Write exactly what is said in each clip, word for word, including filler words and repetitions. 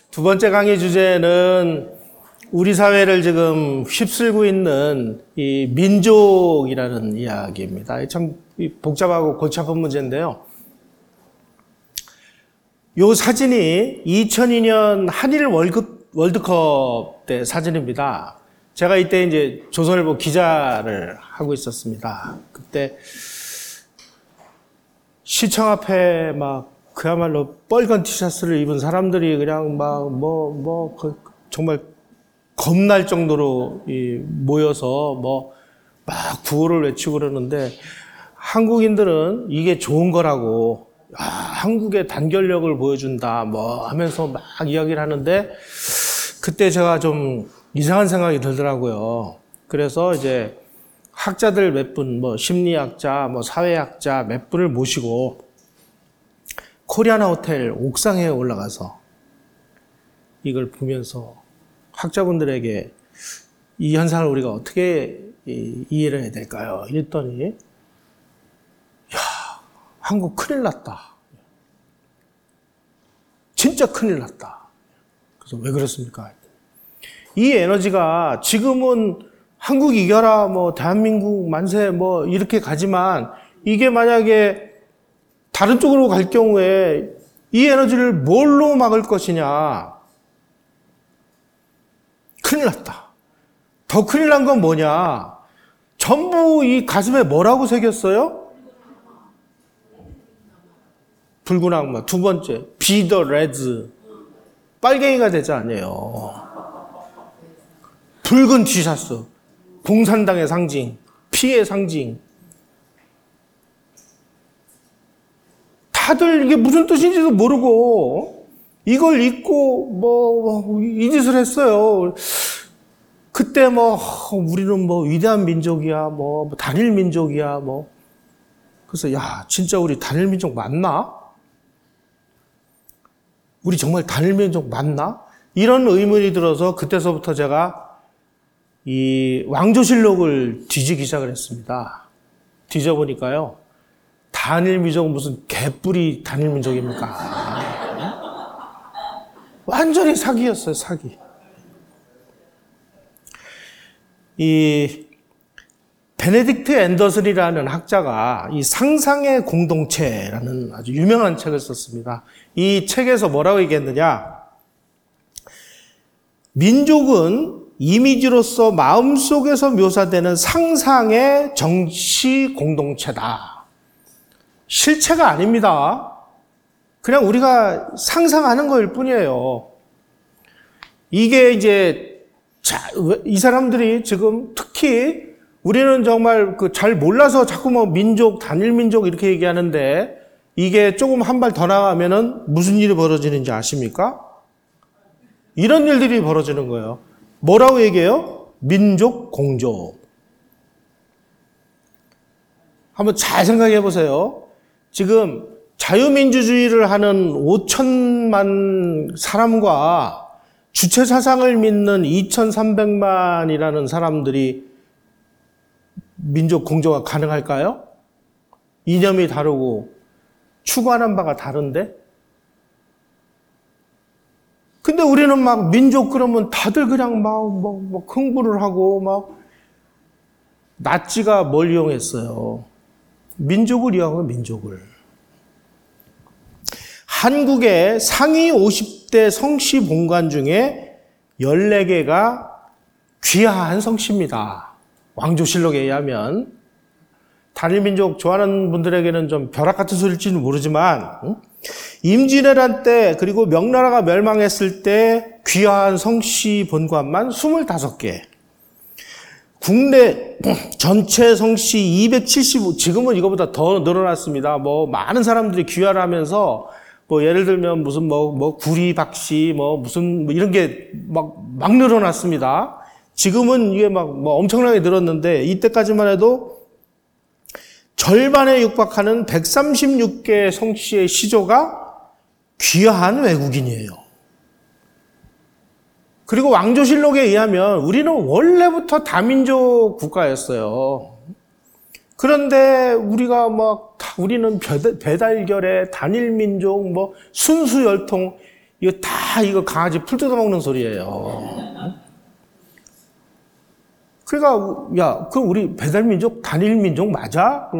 두 번째 강의 주제는 우리 사회를 지금 휩쓸고 있는 이 민족이라는 이야기입니다. 참 복잡하고 골치 아픈 문제인데요. 요 사진이 이천이 년 한일 월드, 월드컵 때 사진입니다. 제가 이때 이제 조선일보 기자를 하고 있었습니다. 그때 시청 앞에 막 그야말로 빨간 티셔츠를 입은 사람들이 그냥 막 뭐 뭐 정말 겁날 정도로 모여서 뭐 막 구호를 외치고 그러는데 한국인들은 이게 좋은 거라고 아, 한국의 단결력을 보여준다 뭐 하면서 막 이야기를 하는데 그때 제가 좀 이상한 생각이 들더라고요. 그래서 이제 학자들 몇 분, 뭐 심리학자, 뭐 사회학자 몇 분을 모시고 코리아나 호텔 옥상에 올라가서 이걸 보면서 학자분들에게 이 현상을 우리가 어떻게 이해를 해야 될까요? 이랬더니 야, 한국 큰일 났다. 진짜 큰일 났다. 그래서 왜 그렇습니까? 이 에너지가 지금은 한국 이겨라, 뭐 대한민국 만세, 뭐 이렇게 가지만 이게 만약에 다른 쪽으로 갈 경우에 이 에너지를 뭘로 막을 것이냐? 큰일 났다. 더 큰일 난 건 뭐냐? 전부 이 가슴에 뭐라고 새겼어요? 붉은 악마. 두 번째, Be the Reds. 빨갱이가 되지 않아요. 붉은 티셔츠. 공산당의 상징. 피의 상징. 다들 이게 무슨 뜻인지도 모르고 이걸 입고 뭐 이 짓을 했어요. 그때 뭐 우리는 뭐 위대한 민족이야, 뭐 단일 민족이야, 뭐 그래서 야 진짜 우리 단일 민족 맞나? 우리 정말 단일 민족 맞나? 이런 의문이 들어서 그때서부터 제가 이 왕조실록을 뒤지기 시작을 했습니다. 뒤져보니까요. 단일 민족은 무슨 개뿔이 단일 민족입니까? 완전히 사기였어요, 사기. 이 베네딕트 앤더슨이라는 학자가 이 상상의 공동체라는 아주 유명한 책을 썼습니다. 이 책에서 뭐라고 얘기했느냐? 민족은 이미지로서 마음속에서 묘사되는 상상의 정치 공동체다. 실체가 아닙니다. 그냥 우리가 상상하는 거일 뿐이에요. 이게 이제 자, 이 사람들이 지금 특히 우리는 정말 그 잘 몰라서 자꾸 뭐 민족, 단일 민족 이렇게 얘기하는데 이게 조금 한 발 더 나가면은 무슨 일이 벌어지는지 아십니까? 이런 일들이 벌어지는 거예요. 뭐라고 얘기해요? 민족 공조. 한번 잘 생각해 보세요. 지금 자유민주주의를 하는 오천만 사람과 주체사상을 믿는 이천삼백만이라는 사람들이 민족 공조가 가능할까요? 이념이 다르고 추구하는 바가 다른데? 근데 우리는 막 민족 그러면 다들 그냥 막, 뭐, 뭐 흥분을 하고 막 나치가 뭘 이용했어요? 민족을 이용한 민족을. 한국의 상위 오십 대 성씨 본관 중에 열네 개가 귀한 성씨입니다. 왕조실록에 의하면. 단일민족 좋아하는 분들에게는 좀 벼락 같은 소리일지는 모르지만 임진왜란 때 그리고 명나라가 멸망했을 때 귀한 성씨 본관만 스물다섯 개. 국내 전체 성씨 이백칠십오, 지금은 이거보다 더 늘어났습니다. 뭐 많은 사람들이 귀화를 하면서 뭐 예를 들면 무슨 뭐 뭐 구리 박씨 뭐 무슨 뭐 이런 게 막 막 늘어났습니다. 지금은 이게 막 뭐 엄청나게 늘었는데 이때까지만 해도 절반에 육박하는 백삼십육 개 성씨의 시조가 귀화한 외국인이에요. 그리고 왕조실록에 의하면 우리는 원래부터 다민족 국가였어요. 그런데 우리가 막 우리는 배달결의 단일민족, 뭐 순수혈통 이거 다 이거 강아지 풀 뜯어먹는 소리예요. 그러니까 야, 그 우리 배달민족 단일민족 맞아?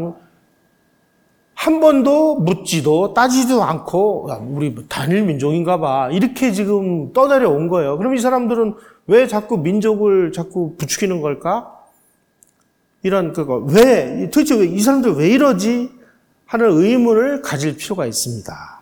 한 번도 묻지도 따지도 않고 야, 우리 단일민족인가 봐. 이렇게 지금 떠내려온 거예요. 그럼 이 사람들은 왜 자꾸 민족을 자꾸 부추기는 걸까? 이런 그거 왜 도대체 왜 이 사람들 왜 이러지? 하는 의문을 가질 필요가 있습니다.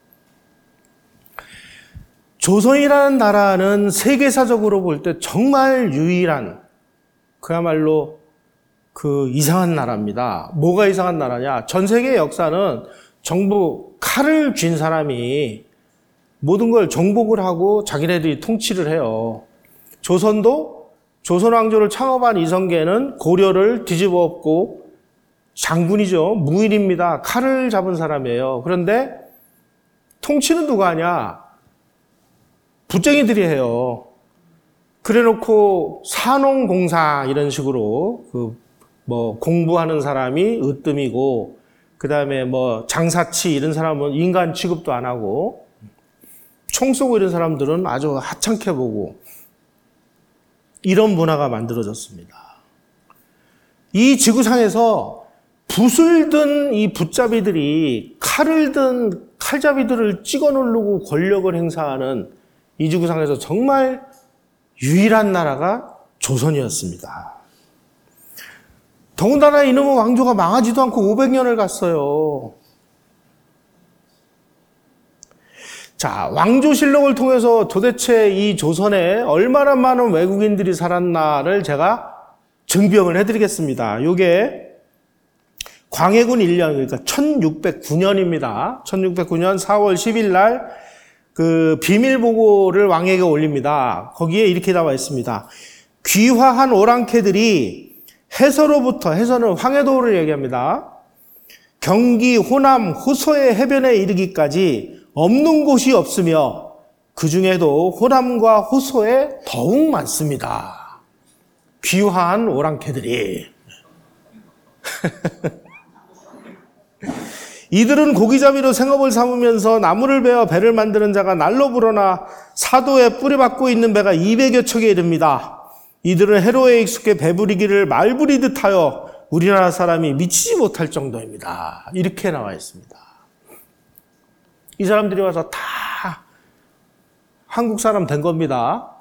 조선이라는 나라는 세계사적으로 볼 때 정말 유일한 그야말로 그 이상한 나라입니다. 뭐가 이상한 나라냐? 전 세계 역사는 정부 칼을 쥔 사람이 모든 걸 정복을 하고 자기네들이 통치를 해요. 조선도 조선 왕조를 창업한 이성계는 고려를 뒤집어 엎고 장군이죠. 무일입니다. 칼을 잡은 사람이에요. 그런데 통치는 누가 하냐? 붓쟁이들이 해요. 그래놓고 산업공사 이런 식으로 그 뭐 공부하는 사람이 으뜸이고 그 다음에 뭐 장사치 이런 사람은 인간 취급도 안 하고 총 쏘고 이런 사람들은 아주 하찮게 보고 이런 문화가 만들어졌습니다. 이 지구상에서 붓을 든 이 붓잡이들이 칼을 든 칼잡이들을 찍어 누르고 권력을 행사하는 이 지구상에서 정말 유일한 나라가 조선이었습니다. 더군다나 이놈의 왕조가 망하지도 않고 오백 년을 갔어요. 자, 왕조실록을 통해서 도대체 이 조선에 얼마나 많은 외국인들이 살았나를 제가 증명을 해드리겠습니다. 이게 광해군 일 년, 그러니까 천육백구 년입니다. 천육백구 년 사월 십일 날 그 비밀보고를 왕에게 올립니다. 거기에 이렇게 나와 있습니다. 귀화한 오랑캐들이 해서로부터, 해서는 황해도를 얘기합니다. 경기, 호남, 호서의 해변에 이르기까지 없는 곳이 없으며 그 중에도 호남과 호서에 더욱 많습니다. 귀화한 오랑캐들이. 이들은 고기잡이로 생업을 삼으면서 나무를 베어 배를 만드는 자가 날로 불어나 사도에 뿌리박고 있는 배가 이백여 척에 이릅니다. 이들은 해로에 익숙해 배부리기를 말부리듯 하여 우리나라 사람이 미치지 못할 정도입니다. 이렇게 나와 있습니다. 이 사람들이 와서 다 한국 사람 된 겁니다.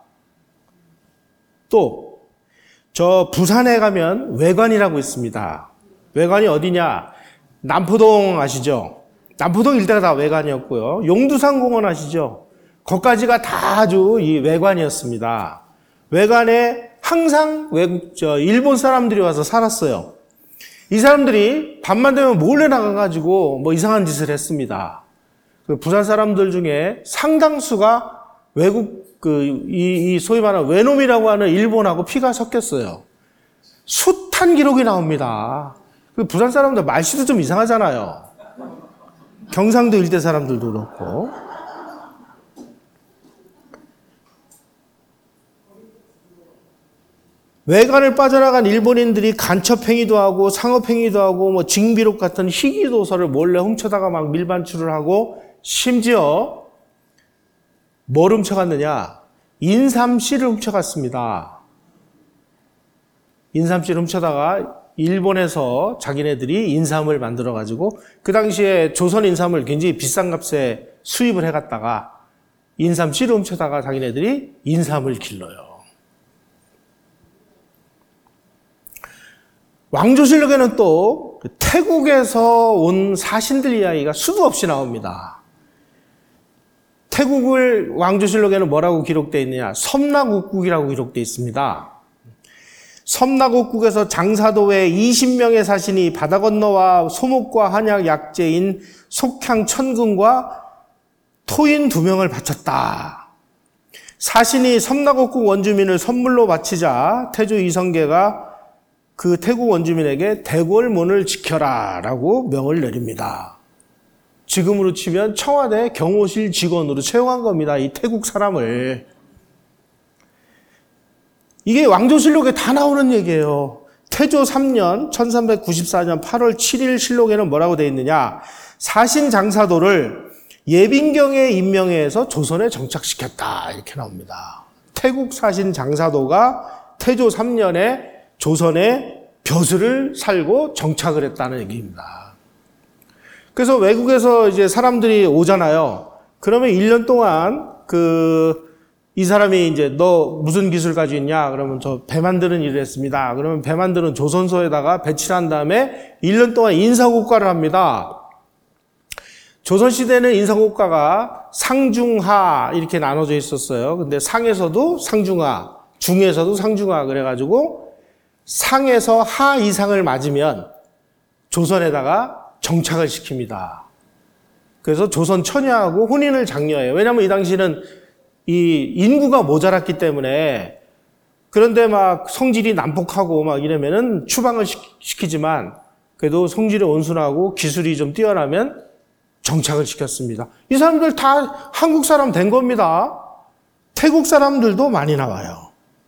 또 저 부산에 가면 외관이라고 있습니다. 외관이 어디냐? 남포동 아시죠? 남포동 일대가 다 외관이었고요. 용두산 공원 아시죠? 거기까지가 다 아주 이 외관이었습니다. 외관에 항상 외국, 저, 일본 사람들이 와서 살았어요. 이 사람들이 밤만 되면 몰래 나가가지고 뭐 이상한 짓을 했습니다. 부산 사람들 중에 상당수가 외국, 그, 이, 이 소위 말하는 외놈이라고 하는 일본하고 피가 섞였어요. 숱한 기록이 나옵니다. 부산 사람들 말씨도 좀 이상하잖아요. 경상도 일대 사람들도 그렇고. 외관을 빠져나간 일본인들이 간첩행위도 하고 상업행위도 하고 뭐 징비록 같은 희귀도서를 몰래 훔쳐다가 막 밀반출을 하고 심지어 뭘 훔쳐갔느냐? 인삼씨를 훔쳐갔습니다. 인삼씨를 훔쳐다가 일본에서 자기네들이 인삼을 만들어가지고 그 당시에 조선 인삼을 굉장히 비싼 값에 수입을 해갔다가 인삼씨를 훔쳐다가 자기네들이 인삼을 길러요. 왕조실록에는 또 태국에서 온 사신들 이야기가 수도 없이 나옵니다. 태국을 왕조실록에는 뭐라고 기록되어 있느냐? 섬나국국이라고 기록되어 있습니다. 섬나국국에서 장사도에 이십 명의 사신이 바다 건너와 소목과 한약 약재인 속향 천근과 토인 두 명을 바쳤다. 사신이 섬나국국 원주민을 선물로 바치자 태조 이성계가 그 태국 원주민에게 대궐문을 지켜라 라고 명을 내립니다. 지금으로 치면 청와대 경호실 직원으로 채용한 겁니다. 이 태국 사람을. 이게 왕조실록에 다 나오는 얘기예요. 태조 삼 년 천삼백구십사 년 팔월 칠일 실록에는 뭐라고 되어 있느냐? 사신 장사도를 예빈경에 임명해서 조선에 정착시켰다 이렇게 나옵니다. 태국 사신 장사도가 태조 삼 년에 조선에 벼슬을 살고 정착을 했다는 얘기입니다. 그래서 외국에서 이제 사람들이 오잖아요. 그러면 일 년 동안 그 이 사람이 이제 너 무슨 기술 가지고 있냐? 그러면 저 배 만드는 일을 했습니다. 그러면 배 만드는 조선소에다가 배치를 한 다음에 일 년 동안 인사고과를 합니다. 조선시대는 인사고과가 상중하 이렇게 나눠져 있었어요. 근데 상에서도 상중하, 중에서도 상중하 그래가지고 상에서 하 이상을 맞으면 조선에다가 정착을 시킵니다. 그래서 조선 처녀하고 혼인을 장려해요. 왜냐하면 이 당시는 이 인구가 모자랐기 때문에. 그런데 막 성질이 난폭하고 막 이러면은 추방을 시키지만 그래도 성질이 온순하고 기술이 좀 뛰어나면 정착을 시켰습니다. 이 사람들 다 한국 사람 된 겁니다. 태국 사람들도 많이 나와요.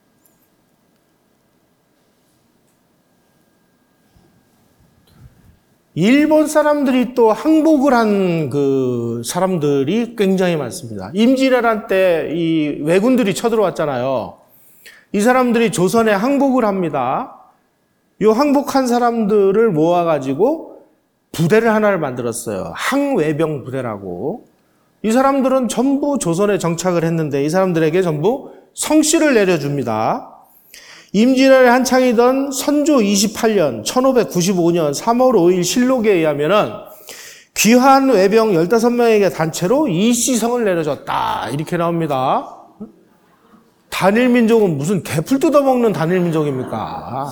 일본 사람들이 또 항복을 한 그 사람들이 굉장히 많습니다. 임진왜란 때 이 왜군들이 쳐들어왔잖아요. 이 사람들이 조선에 항복을 합니다. 이 항복한 사람들을 모아가지고 부대를 하나를 만들었어요. 항외병 부대라고. 이 사람들은 전부 조선에 정착을 했는데 이 사람들에게 전부 성씨를 내려줍니다. 임진왜란이 한창이던 선조 이십팔 년 천오백구십오 년 삼월 오일 실록에 의하면은 귀한 외병 열다섯 명에게 단체로 이씨성을 내려줬다 이렇게 나옵니다. 단일민족은 무슨 개풀 뜯어먹는 단일민족입니까?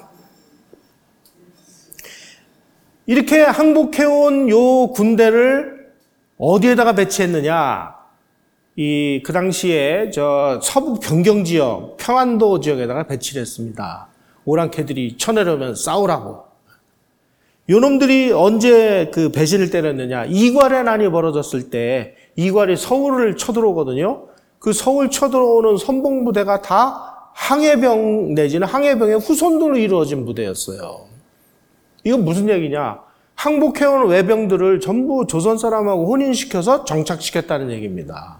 이렇게 항복해온 요 군대를 어디에다가 배치했느냐? 이, 그 당시에 저 서북 변경 지역, 평안도 지역에다가 배치를 했습니다. 오랑캐들이 쳐내려면 싸우라고. 요 놈들이 언제 그 배신을 때렸느냐? 이괄의 난이 벌어졌을 때 이괄이 서울을 쳐들어오거든요. 그 서울 쳐들어오는 선봉부대가 다 항해병 내지는 항해병의 후손들로 이루어진 부대였어요. 이건 무슨 얘기냐? 항복해온 외병들을 전부 조선 사람하고 혼인시켜서 정착시켰다는 얘기입니다.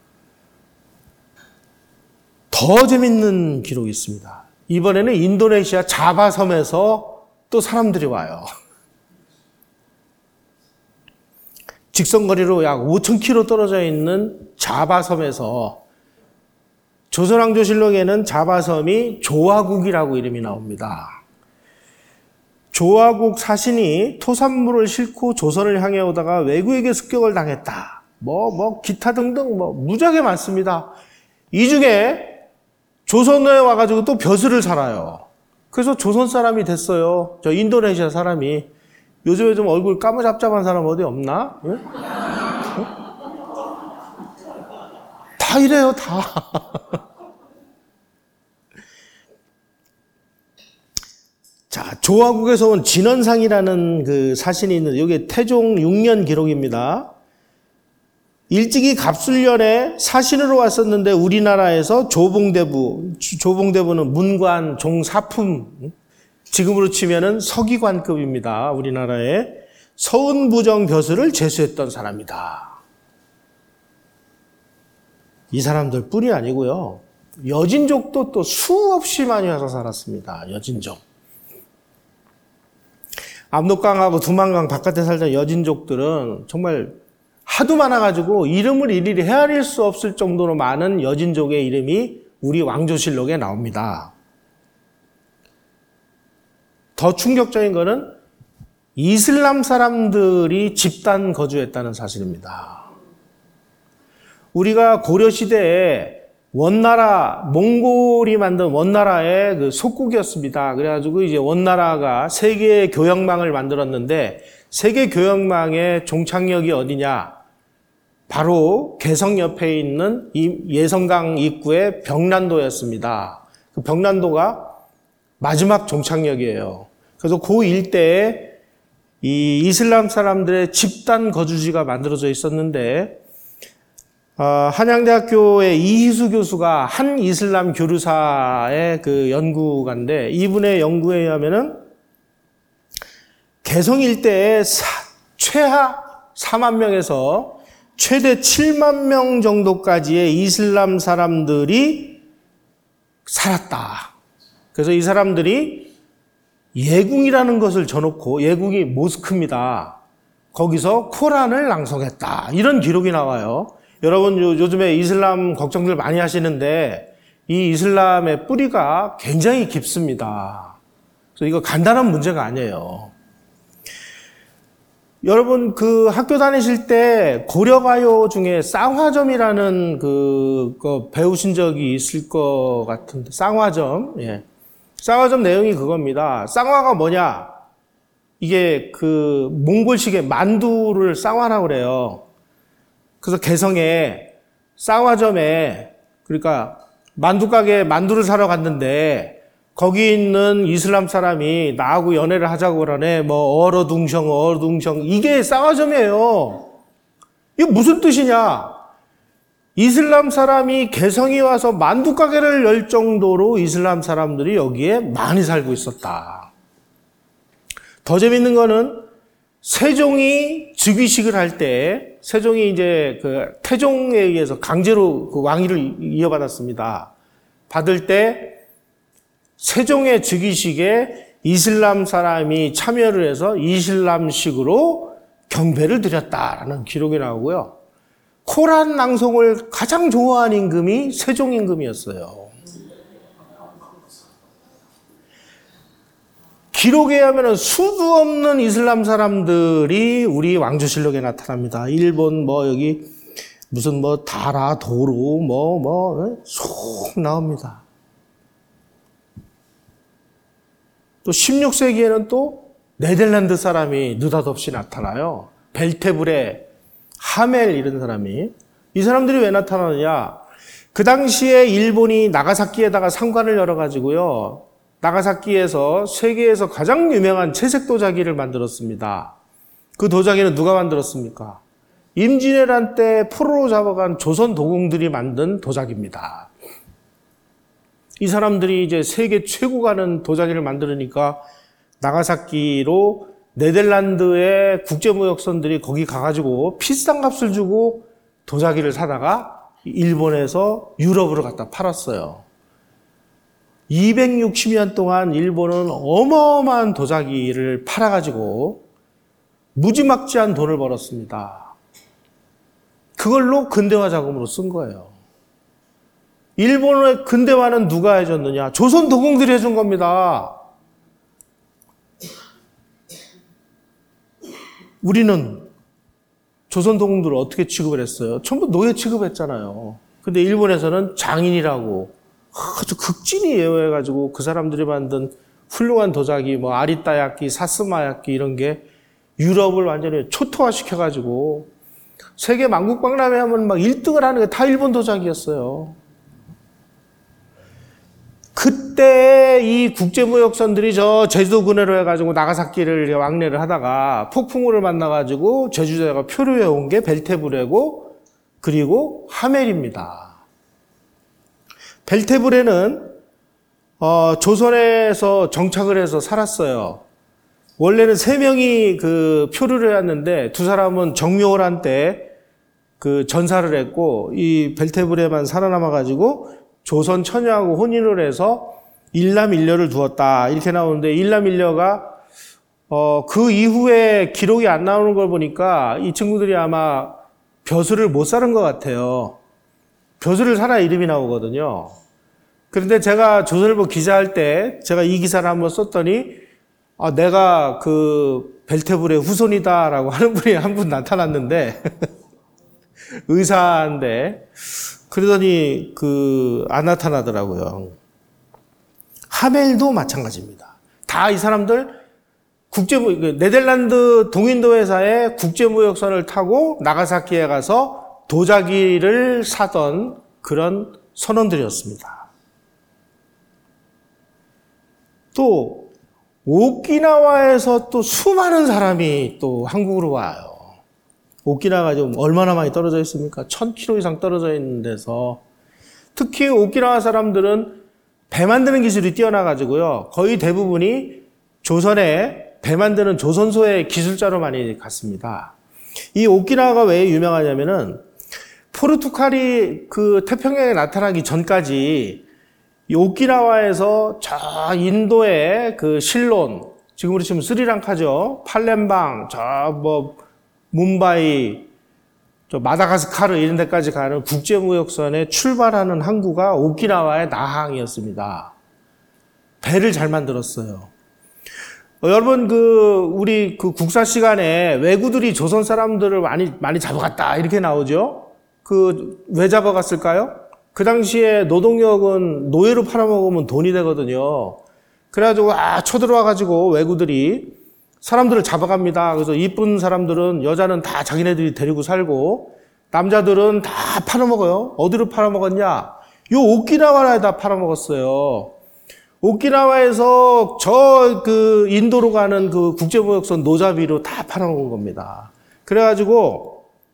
더 재밌는 기록이 있습니다. 이번에는 인도네시아 자바섬에서 또 사람들이 와요. 직선거리로 약 오천 킬로미터 떨어져 있는 자바섬에서 조선왕조실록에는 자바섬이 조화국이라고 이름이 나옵니다. 조화국 사신이 토산물을 싣고 조선을 향해 오다가 왜구에게 습격을 당했다. 뭐, 뭐, 기타 등등 뭐, 무지하게 많습니다. 이 중에 조선에 와가지고 또 벼슬을 살아요. 그래서 조선 사람이 됐어요. 저 인도네시아 사람이. 요즘에 좀 얼굴 까무잡잡한 사람 어디 없나? 예? 어? 다 이래요, 다. 자, 조화국에서 온 진원상이라는 그 사신이 있는데, 이게 태종 육 년 기록입니다. 일찍이 갑술년에 사신으로 왔었는데, 우리나라에서 조봉대부, 조봉대부는 문관, 종사품, 지금으로 치면은 서기관급입니다. 우리나라에 서운부정 벼슬을 제수했던 사람이다. 이 사람들 뿐이 아니고요. 여진족도 또 수없이 많이 와서 살았습니다. 여진족. 압록강하고 두만강 바깥에 살던 여진족들은 정말 하도 많아가지고 이름을 일일이 헤아릴 수 없을 정도로 많은 여진족의 이름이 우리 왕조실록에 나옵니다. 더 충격적인 거는 이슬람 사람들이 집단 거주했다는 사실입니다. 우리가 고려시대에 원나라, 몽골이 만든 원나라의 그 속국이었습니다. 그래가지고 이제 원나라가 세계 교역망을 만들었는데 세계 교역망의 종착역이 어디냐? 바로 개성 옆에 있는 이 예성강 입구의 벽난도였습니다. 그 벽난도가 마지막 종착역이에요. 그래서 그 일대에 이 이슬람 사람들의 집단 거주지가 만들어져 있었는데, 어, 한양대학교의 이희수 교수가 한 이슬람 교류사의 그 연구가인데, 이분의 연구에 의하면은 개성 일대에 사, 최하 사만 명에서 최대 칠만 명 정도까지의 이슬람 사람들이 살았다. 그래서 이 사람들이 예궁이라는 것을 져놓고, 예궁이 모스크입니다. 거기서 코란을 낭송했다. 이런 기록이 나와요. 여러분 요즘에 이슬람 걱정들 많이 하시는데 이 이슬람의 뿌리가 굉장히 깊습니다. 그래서 이거 간단한 문제가 아니에요. 여러분 그 학교 다니실 때 고려가요 중에 쌍화점이라는 그, 그 배우신 적이 있을 것 같은데, 쌍화점. 예. 쌍화점 내용이 그겁니다. 쌍화가 뭐냐? 이게 그 몽골식의 만두를 쌍화라고 그래요. 그래서 개성에 쌍화점에, 그러니까 만두 가게에 만두를 사러 갔는데 거기 있는 이슬람 사람이 나하고 연애를 하자고 그러네. 뭐 얼어둥성 얼어둥성, 이게 쌍화점이에요. 이게 무슨 뜻이냐? 이슬람 사람이 개성이 와서 만두 가게를 열 정도로 이슬람 사람들이 여기에 많이 살고 있었다. 더 재밌는 거는 세종이 즉위식을 할 때, 세종이 이제 그 태종에 의해서 강제로 그 왕위를 이어받았습니다. 받을 때 세종의 즉위식에 이슬람 사람이 참여를 해서 이슬람식으로 경배를 드렸다라는 기록이 나오고요. 코란 낭송을 가장 좋아한 임금이 세종 임금이었어요. 기록에 의하면 수도 없는 이슬람 사람들이 우리 왕조실록에 나타납니다. 일본 뭐 여기 무슨 뭐 다라 도로 뭐 뭐 속 나옵니다. 또 십육 세기에는 또 네덜란드 사람이 느닷없이 나타나요. 벨테브레, 하멜 이런 사람이. 이 사람들이 왜 나타나느냐? 그 당시에 일본이 나가사키에다가 상관을 열어가지고요. 나가사키에서 세계에서 가장 유명한 채색 도자기를 만들었습니다. 그 도자기는 누가 만들었습니까? 임진왜란 때 포로로 잡아간 조선 도공들이 만든 도자기입니다. 이 사람들이 이제 세계 최고 가는 도자기를 만들으니까 나가사키로 네덜란드의 국제무역선들이 거기 가가지고 비싼 값을 주고 도자기를 사다가 일본에서 유럽으로 갖다 팔았어요. 이백육십 년 동안 일본은 어마어마한 도자기를 팔아가지고 무지막지한 돈을 벌었습니다. 그걸로 근대화 자금으로 쓴 거예요. 일본의 근대화는 누가 해줬느냐? 조선 도공들이 해준 겁니다. 우리는 조선 도공들을 어떻게 취급을 했어요? 전부 노예 취급했잖아요. 근데 일본에서는 장인이라고 아주 극진히 예우해가지고 그 사람들이 만든 훌륭한 도자기, 뭐 아리따야끼, 사스마야끼 이런 게 유럽을 완전히 초토화시켜가지고 세계 만국박람회 하면 막 일 등을 하는 게 다 일본 도자기였어요. 그때 이 국제무역선들이 저 제주도 근해로 해가지고 나가사키를 왕래를 하다가 폭풍우를 만나가지고 제주도에가 표류해 온 게 벨테브레고 그리고 하멜입니다. 벨테브레는 어, 조선에서 정착을 해서 살았어요. 원래는 세 명이 그 표류를 해왔는데 두 사람은 정묘호란 때 그 전사를 했고 이 벨테브레만 살아남아가지고 조선 처녀하고 혼인을 해서 일남일녀를 두었다 이렇게 나오는데, 일남일녀가 어, 그 이후에 기록이 안 나오는 걸 보니까 이 친구들이 아마 벼슬을 못 사는 것 같아요. 벼슬을 살아 이름이 나오거든요. 그런데 제가 조선일보 기자할 때 제가 이 기사를 한번 썼더니 아, 내가 그 벨테브레 후손이다라고 하는 분이 한 분 나타났는데 의사인데 그러더니 그 안 나타나더라고요. 하멜도 마찬가지입니다. 다 이 사람들 국제무 네덜란드 동인도 회사의 국제무역선을 타고 나가사키에 가서 도자기를 사던 그런 선원들이었습니다. 또 오키나와에서 또 수많은 사람이 또 한국으로 와요. 오키나와가 좀 얼마나 많이 떨어져 있습니까? 천 킬로미터 이상 떨어져 있는 데서. 특히 오키나와 사람들은 배 만드는 기술이 뛰어나가지고요. 거의 대부분이 조선에 배 만드는 조선소의 기술자로 많이 갔습니다. 이 오키나와가 왜 유명하냐면은 포르투갈이 그 태평양에 나타나기 전까지 이 오키나와에서 저 인도의 그 실론, 지금으로 치면 스리랑카죠. 팔렘방, 저 뭐 뭄바이, 저 마다가스카르 이런 데까지 가는 국제무역선에 출발하는 항구가 오키나와의 나항이었습니다. 배를 잘 만들었어요. 어, 여러분 그 우리 그 국사 시간에 왜구들이 조선 사람들을 많이 많이 잡아갔다 이렇게 나오죠. 그 왜 잡아갔을까요? 그 당시에 노동력은 노예로 팔아먹으면 돈이 되거든요. 그래가지고 아 쳐들어와가지고 왜구들이 사람들을 잡아갑니다. 그래서 이쁜 사람들은 여자는 다 자기네들이 데리고 살고 남자들은 다 팔아먹어요. 어디로 팔아먹었냐? 요 오키나와에다 팔아먹었어요. 오키나와에서 저 그 인도로 가는 그 국제무역선 노자비로 다 팔아먹은 겁니다. 그래가지고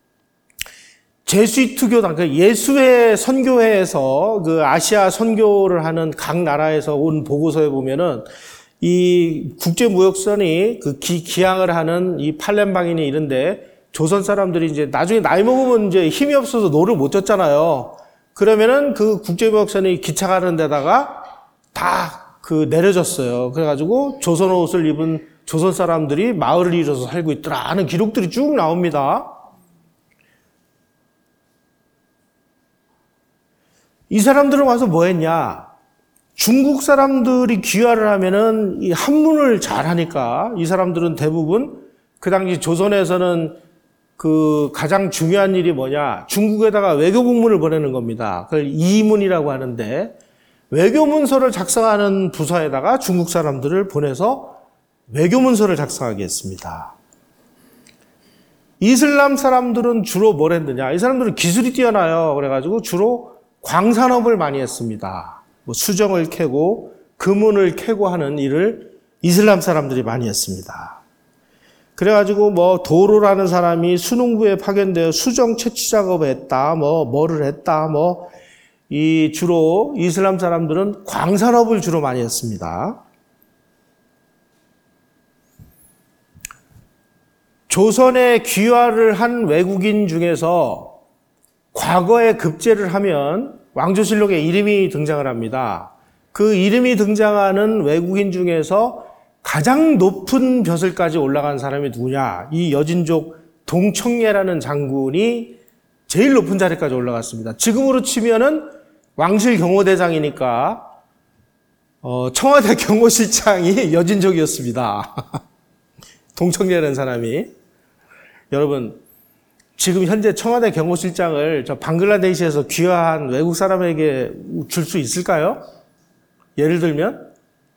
제수이트교단, 그 예수회 선교회에서 그 아시아 선교를 하는 각 나라에서 온 보고서에 보면은 이 국제무역선이 그 기, 기항을 하는 이 팔렘방이니 이런데 조선 사람들이 이제 나중에 나이 먹으면 이제 힘이 없어서 노를 못 젓잖아요. 그러면은 그 국제무역선이 기차 가는 데다가 다 그 내려졌어요. 그래가지고 조선 옷을 입은 조선 사람들이 마을을 이뤄서 살고 있더라 하는 기록들이 쭉 나옵니다. 이 사람들은 와서 뭐 했냐? 중국 사람들이 귀화를 하면은 이 한문을 잘 하니까 이 사람들은 대부분 그 당시 조선에서는 그 가장 중요한 일이 뭐냐? 중국에다가 외교 공문을 보내는 겁니다. 그걸 이문이라고 하는데 외교 문서를 작성하는 부서에다가 중국 사람들을 보내서 외교 문서를 작성하게 했습니다. 이슬람 사람들은 주로 뭘 했느냐? 이 사람들은 기술이 뛰어나요. 그래가지고 주로 광산업을 많이 했습니다. 뭐 수정을 캐고 금은을 캐고 하는 일을 이슬람 사람들이 많이 했습니다. 그래가지고 뭐 도로라는 사람이 수능부에 파견되어 수정 채취 작업을 했다, 뭐 뭐를 했다, 뭐 이 주로 이슬람 사람들은 광산업을 주로 많이 했습니다. 조선에 귀화를 한 외국인 중에서 과거에 급제를 하면 왕조실록에 이름이 등장을 합니다. 그 이름이 등장하는 외국인 중에서 가장 높은 벼슬까지 올라간 사람이 누구냐? 이 여진족 동청예라는 장군이 제일 높은 자리까지 올라갔습니다. 지금으로 치면은 왕실 경호대장이니까 어, 청와대 경호실장이 여진족이었습니다. 동청예라는 사람이. 여러분 지금 현재 청와대 경호실장을 저 방글라데시에서 귀화한 외국 사람에게 줄 수 있을까요? 예를 들면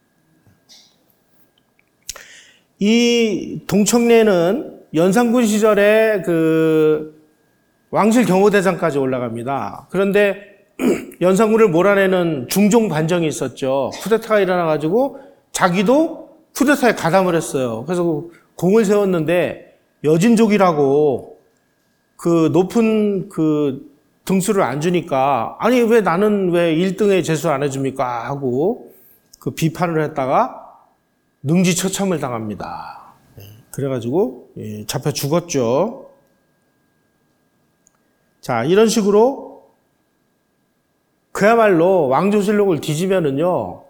이 동청례는 연산군 시절에 그 왕실 경호대장까지 올라갑니다. 그런데 연산군을 몰아내는 중종 반정이 있었죠. 쿠데타가 일어나가지고 자기도 쿠데타에 가담을 했어요. 그래서 공을 세웠는데 여진족이라고 그 높은 그 등수를 안 주니까 아니 왜 나는 왜 일 등에 제수 안 해줍니까 하고 그 비판을 했다가 능지처참을 당합니다. 그래가지고 잡혀 죽었죠. 자, 이런 식으로 그야말로 왕조실록을 뒤지면은요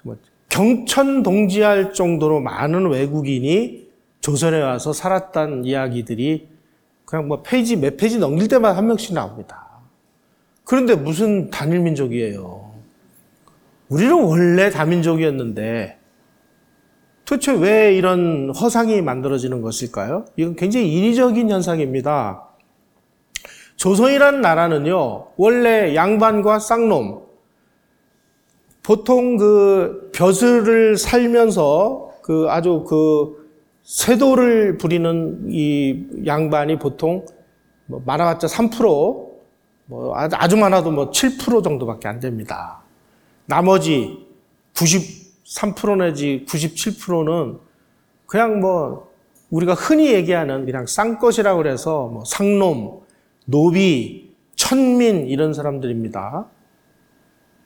경천동지할 정도로 많은 외국인이 조선에 와서 살았다는 이야기들이 그냥 뭐 페이지 몇 페이지 넘길 때마다 한 명씩 나옵니다. 그런데 무슨 단일민족이에요? 우리는 원래 다민족이었는데 도대체 왜 이런 허상이 만들어지는 것일까요? 이건 굉장히 인위적인 현상입니다. 조선이라는 나라는요, 원래 양반과 쌍놈, 보통 그 벼슬을 살면서 그 아주 그 세도를 부리는 이 양반이 보통 뭐 많아봤자 삼 퍼센트, 뭐 아주 많아도 뭐 칠 퍼센트 정도밖에 안 됩니다. 나머지 구십삼 퍼센트 내지 구십칠 퍼센트는 그냥 뭐 우리가 흔히 얘기하는 그냥 쌍것이라고 그래서 뭐 상놈, 노비, 천민 이런 사람들입니다.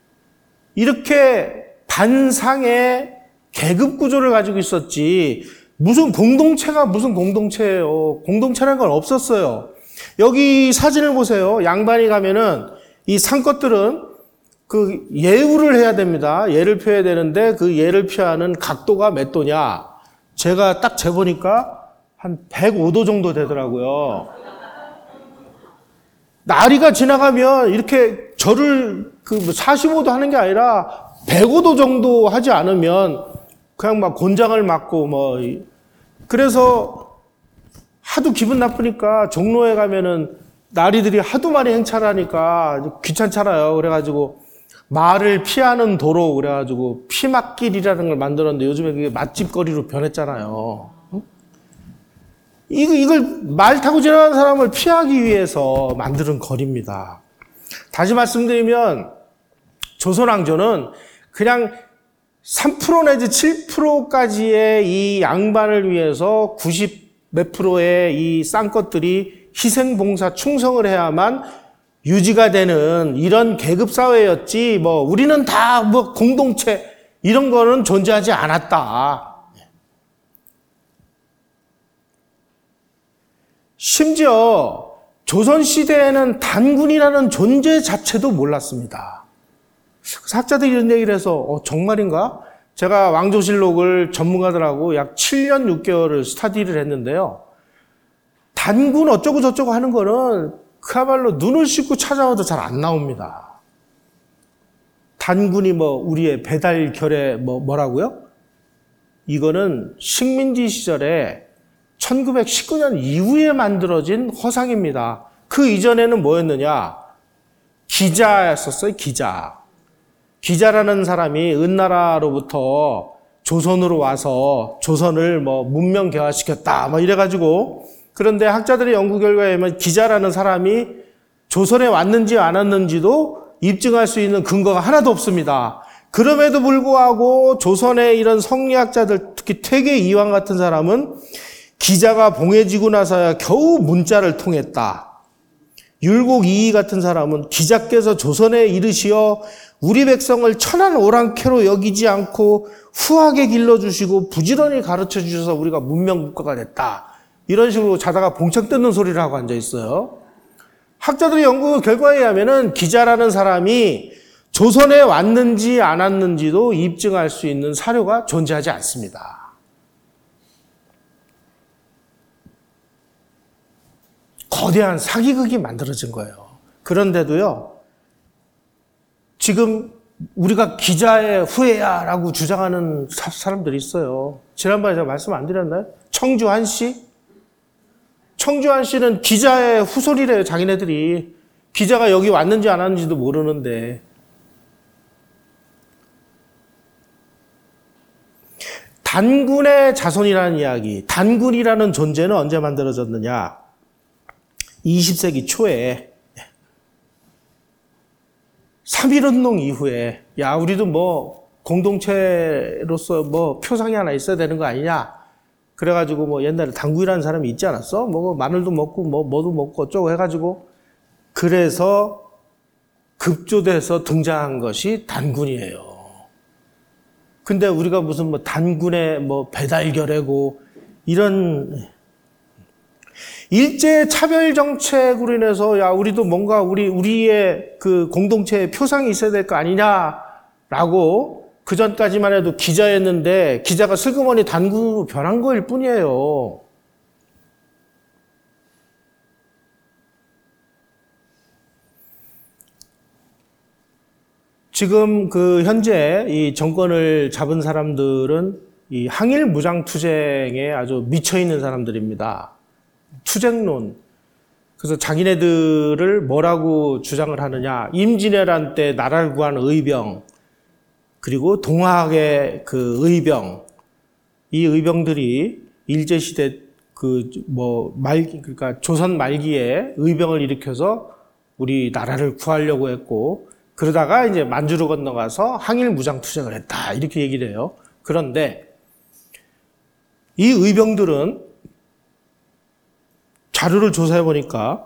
이렇게 반상의 계급 구조를 가지고 있었지 무슨 공동체가 무슨 공동체예요. 공동체라는 건 없었어요. 여기 사진을 보세요. 양반이 가면은 이 상것들은 그 예우를 해야 됩니다. 예를 펴야 되는데 그 예를 피하는 각도가 몇 도냐? 제가 딱 재보니까 한 백오 도 정도 되더라고요. 나리가 지나가면 이렇게 절을 그 사십오 도 하는 게 아니라 백오 도 정도 하지 않으면 그냥 막 곤장을 맞고 뭐 그래서 하도 기분 나쁘니까 종로에 가면은 나리들이 하도 많이 행차하니까 귀찮잖아요. 그래가지고 말을 피하는 도로 그래가지고 피막길이라는 걸 만들었는데 요즘에 그게 맛집거리로 변했잖아요. 이거, 이걸 말 타고 지나가는 사람을 피하기 위해서 만드는 거리입니다. 다시 말씀드리면 조선왕조는 그냥 삼 퍼센트 내지 칠 퍼센트까지의 이 양반을 위해서 구십 몇 프로의 이 쌍것들이 희생봉사 충성을 해야만 유지가 되는 이런 계급사회였지, 뭐, 우리는 다 뭐 공동체, 이런 거는 존재하지 않았다. 심지어 조선시대에는 단군이라는 존재 자체도 몰랐습니다. 학자들이 이런 얘기를 해서, 어, 정말인가? 제가 왕조실록을 전문가들하고 약 칠 년 육 개월을 스터디를 했는데요. 단군 어쩌고 저쩌고 하는 거는 그야말로 눈을 씻고 찾아와도 잘 안 나옵니다. 단군이 뭐 우리의 배달 결의 뭐 뭐라고요? 이거는 식민지 시절에 천구백십구 년 이후에 만들어진 허상입니다. 그 이전에는 뭐였느냐? 기자였었어요, 기자. 기자라는 사람이 은나라로부터 조선으로 와서 조선을 뭐 문명 개화시켰다, 뭐 이래가지고. 그런데 학자들의 연구 결과에 의하면 기자라는 사람이 조선에 왔는지 안 왔는지도 입증할 수 있는 근거가 하나도 없습니다. 그럼에도 불구하고 조선의 이런 성리학자들, 특히 퇴계 이황 같은 사람은 기자가 봉해지고 나서야 겨우 문자를 통했다. 율곡 이이 같은 사람은 기자께서 조선에 이르시어 우리 백성을 천한 오랑캐로 여기지 않고 후하게 길러주시고 부지런히 가르쳐 주셔서 우리가 문명국가가 됐다. 이런 식으로 자다가 봉창 뜯는 소리를 하고 앉아 있어요. 학자들의 연구 결과에 의하면은 기자라는 사람이 조선에 왔는지 안 왔는지도 입증할 수 있는 사료가 존재하지 않습니다. 거대한 사기극이 만들어진 거예요. 그런데도요, 지금 우리가 기자의 후예야 라고 주장하는 사람들이 있어요. 지난번에 제가 말씀 안 드렸나요? 청주한 씨? 청주한 씨는 기자의 후손이래요, 자기네들이. 기자가 여기 왔는지 안 왔는지도 모르는데. 단군의 자손이라는 이야기, 단군이라는 존재는 언제 만들어졌느냐? 이십 세기 초에 삼일운동 이후에 야 우리도 뭐 공동체로서 뭐 표상이 하나 있어야 되는 거 아니냐? 그래가지고 뭐 옛날에 단군이라는 사람이 있지 않았어? 뭐 마늘도 먹고 뭐 뭐도 먹고 어쩌고 해가지고 그래서 급조돼서 등장한 것이 단군이에요. 근데 우리가 무슨 뭐 단군의 뭐 배달결례고 이런 일제 차별 정책으로 인해서 야 우리도 뭔가 우리 우리의 그 공동체의 표상이 있어야 될 거 아니냐라고 그 전까지만 해도 기자였는데 기자가 슬그머니 단군으로 변한 거일 뿐이에요. 지금 그 현재 이 정권을 잡은 사람들은 이 항일 무장 투쟁에 아주 미쳐 있는 사람들입니다. 투쟁론. 그래서 자기네들을 뭐라고 주장을 하느냐. 임진왜란 때 나라를 구한 의병, 그리고 동학의 그 의병, 이 의병들이 일제시대 그 뭐 말기, 그러니까 조선 말기에 의병을 일으켜서 우리 나라를 구하려고 했고, 그러다가 이제 만주로 건너가서 항일 무장 투쟁을 했다. 이렇게 얘기를 해요. 그런데 이 의병들은 자료를 조사해 보니까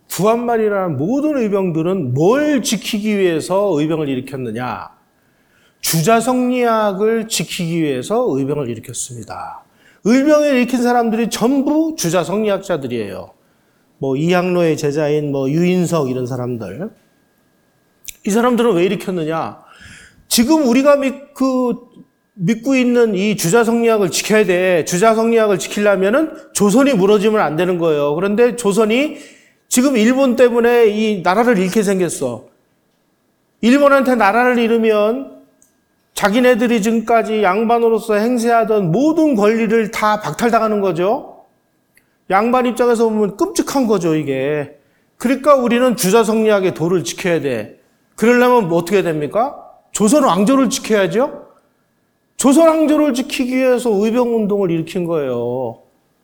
구한말이라는 모든 의병들은 뭘 지키기 위해서 의병을 일으켰느냐? 주자성리학을 지키기 위해서 의병을 일으켰습니다. 의병을 일으킨 사람들이 전부 주자성리학자들이에요. 뭐 이항로의 제자인 뭐 유인석 이런 사람들. 이 사람들은 왜 일으켰느냐? 지금 우리가 믿, 그, 믿고 있는 이 주자성리학을 지켜야 돼. 주자성리학을 지키려면은 조선이 무너지면 안 되는 거예요. 그런데 조선이 지금 일본 때문에 이 나라를 잃게 생겼어. 일본한테 나라를 잃으면 자기네들이 지금까지 양반으로서 행세하던 모든 권리를 다 박탈당하는 거죠. 양반 입장에서 보면 끔찍한 거죠, 이게. 그러니까 우리는 주자성리학의 도를 지켜야 돼. 그러려면 뭐 어떻게 됩니까? 조선 왕조를 지켜야죠. 조선 왕조를 지키기 위해서 의병운동을 일으킨 거예요.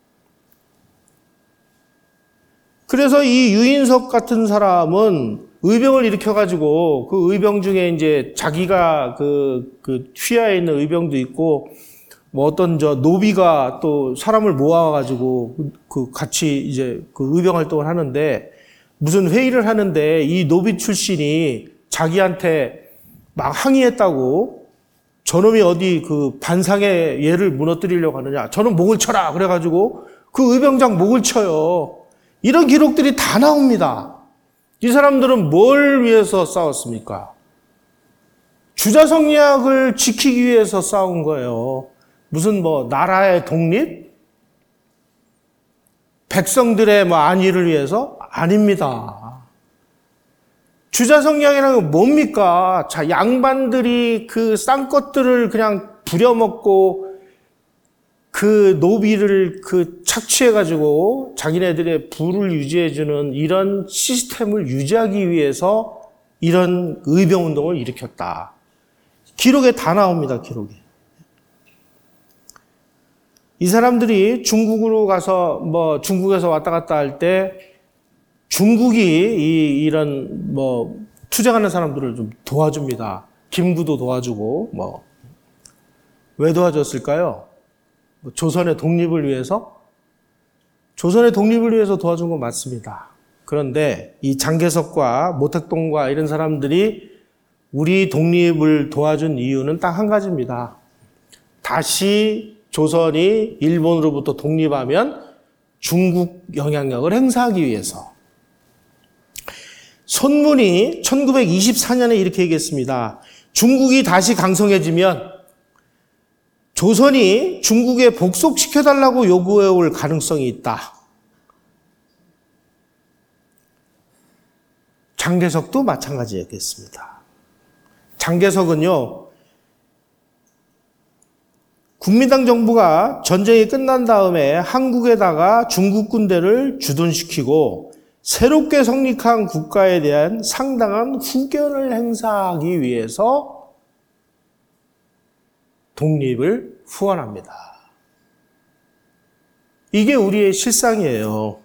그래서 이 유인석 같은 사람은 의병을 일으켜가지고 그 의병 중에 이제 자기가 그, 그 휘하에 있는 의병도 있고 뭐 어떤 저 노비가 또 사람을 모아가지고 그 같이 이제 그 의병 활동을 하는데 무슨 회의를 하는데 이 노비 출신이 자기한테 막 항의했다고 저놈이 어디 그 반상의 예를 무너뜨리려고 하느냐. 저놈 목을 쳐라. 그래가지고 그 의병장 목을 쳐요. 이런 기록들이 다 나옵니다. 이 사람들은 뭘 위해서 싸웠습니까? 주자성리학을 지키기 위해서 싸운 거예요. 무슨 뭐 나라의 독립? 백성들의 뭐 안위를 위해서? 아닙니다. 주자성리학이라는 건 뭡니까? 자, 양반들이 그 쌍것들을 그냥 부려먹고 그 노비를 그 착취해가지고 자기네들의 부를 유지해주는 이런 시스템을 유지하기 위해서 이런 의병운동을 일으켰다. 기록에 다 나옵니다, 기록에. 이 사람들이 중국으로 가서 뭐 중국에서 왔다 갔다 할 때 중국이 이, 이런 뭐 투쟁하는 사람들을 좀 도와줍니다. 김구도 도와주고 뭐 왜 도와줬을까요? 뭐 조선의 독립을 위해서? 조선의 독립을 위해서 도와준 건 맞습니다. 그런데 이 장개석과 모택동과 이런 사람들이 우리 독립을 도와준 이유는 딱 한 가지입니다. 다시 조선이 일본으로부터 독립하면 중국 영향력을 행사하기 위해서. 손문이 천구백이십사 년에 이렇게 얘기했습니다. 중국이 다시 강성해지면 조선이 중국에 복속시켜달라고 요구해 올 가능성이 있다. 장개석도 마찬가지였겠습니다. 장개석은요, 국민당 정부가 전쟁이 끝난 다음에 한국에다가 중국 군대를 주둔시키고 새롭게 성립한 국가에 대한 상당한 후견을 행사하기 위해서 독립을 후원합니다. 이게 우리의 실상이에요.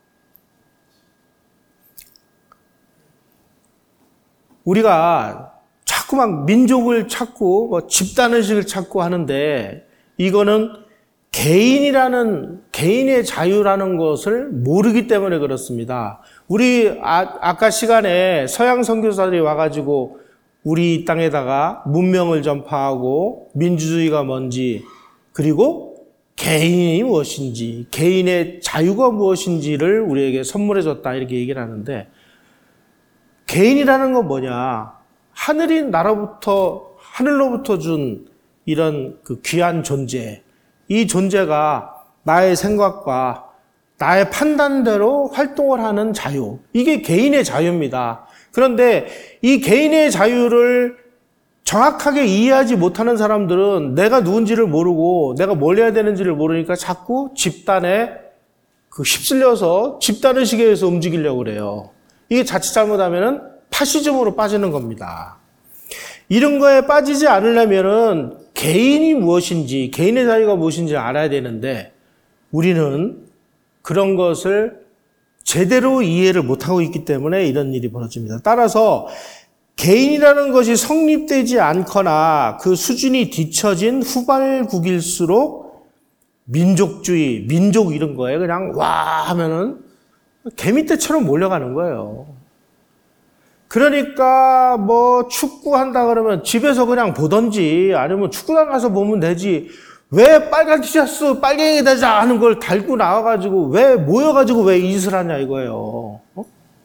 우리가 자꾸만 민족을 찾고 뭐 집단의식을 찾고 하는데 이거는 개인이라는, 개인의 자유라는 것을 모르기 때문에 그렇습니다. 우리 아, 아까 시간에 서양 선교사들이 와가지고 우리 땅에다가 문명을 전파하고 민주주의가 뭔지 그리고 개인이 무엇인지 개인의 자유가 무엇인지를 우리에게 선물해 줬다 이렇게 얘기를 하는데 개인이라는 건 뭐냐? 하늘이 나로부터 하늘로부터 준 이런 그 귀한 존재, 이 존재가 나의 생각과 나의 판단대로 활동을 하는 자유, 이게 개인의 자유입니다. 그런데 이 개인의 자유를 정확하게 이해하지 못하는 사람들은 내가 누군지를 모르고 내가 뭘 해야 되는지를 모르니까 자꾸 집단에 그 휩쓸려서 집단의식에 의해서 움직이려고 그래요. 이게 자칫 잘못하면은 파시즘으로 빠지는 겁니다. 이런 거에 빠지지 않으려면은 개인이 무엇인지, 개인의 자유가 무엇인지 알아야 되는데 우리는 그런 것을 제대로 이해를 못하고 있기 때문에 이런 일이 벌어집니다. 따라서 개인이라는 것이 성립되지 않거나 그 수준이 뒤처진 후발국일수록 민족주의, 민족 이런 거에 그냥 와 하면은 개미떼처럼 몰려가는 거예요. 그러니까 뭐 축구한다 그러면 집에서 그냥 보던지 아니면 축구장 가서 보면 되지. 왜 빨간 티셔츠 빨갱이 되자 하는 걸 달고 나와가지고 왜 모여가지고 왜 이 짓을 하냐 이거예요. 어?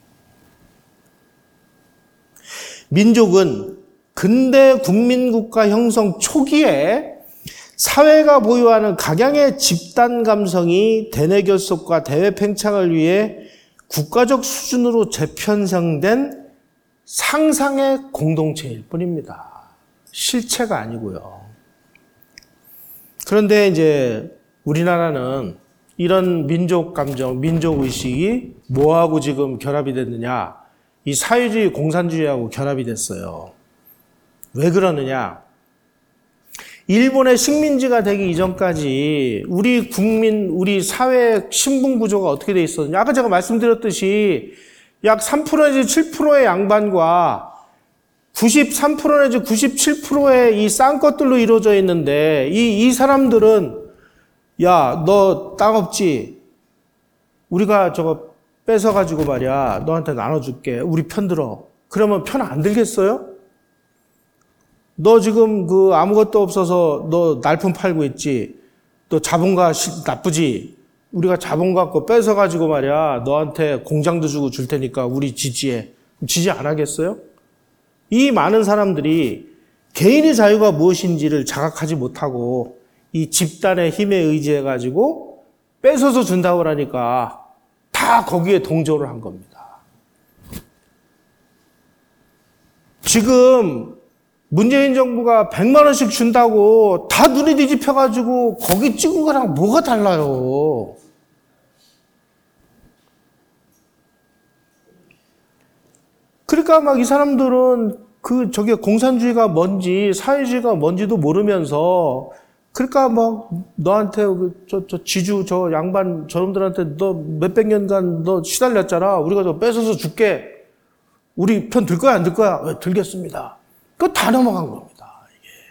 민족은 근대 국민국가 형성 초기에 사회가 보유하는 각양의 집단 감성이 대내 결속과 대외 팽창을 위해 국가적 수준으로 재편성된 상상의 공동체일 뿐입니다. 실체가 아니고요. 그런데 이제 우리나라는 이런 민족 감정, 민족 의식이 뭐하고 지금 결합이 됐느냐? 이 사회주의, 공산주의하고 결합이 됐어요. 왜 그러느냐? 일본의 식민지가 되기 이전까지 우리 국민, 우리 사회 신분 구조가 어떻게 돼 있었느냐? 아까 제가 말씀드렸듯이 약 삼 퍼센트 내지 칠 퍼센트의 양반과 구십삼 퍼센트 내지 구십칠 퍼센트의 이 쌍것들로 이루어져 있는데 이, 이 사람들은 야, 너 땅 없지? 우리가 저거 뺏어가지고 말이야. 너한테 나눠줄게. 우리 편 들어. 그러면 편 안 들겠어요? 너 지금 그 아무것도 없어서 너 날품 팔고 있지? 너 자본가 나쁘지? 우리가 자본 갖고 뺏어가지고 말이야. 너한테 공장도 주고 줄 테니까 우리 지지해. 지지 안 하겠어요? 이 많은 사람들이 개인의 자유가 무엇인지를 자각하지 못하고 이 집단의 힘에 의지해가지고 뺏어서 준다고 그러니까 다 거기에 동조를 한 겁니다. 지금 문재인 정부가 백만 원씩 준다고 다 눈이 뒤집혀가지고 거기 찍은 거랑 뭐가 달라요? 그러니까 막 이 사람들은 그 저게 공산주의가 뭔지 사회주의가 뭔지도 모르면서 그러니까 막 너한테 저, 저 지주 저 양반 저놈들한테 너 몇백 년간 너 시달렸잖아. 우리가 저 뺏어서 줄게. 우리 편 들 거야 안 들 거야? 왜 들겠습니다. 그거 다 넘어간 겁니다.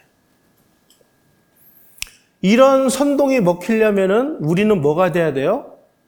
이게. 이런 선동이 먹히려면은 우리는 뭐가 돼야 돼요?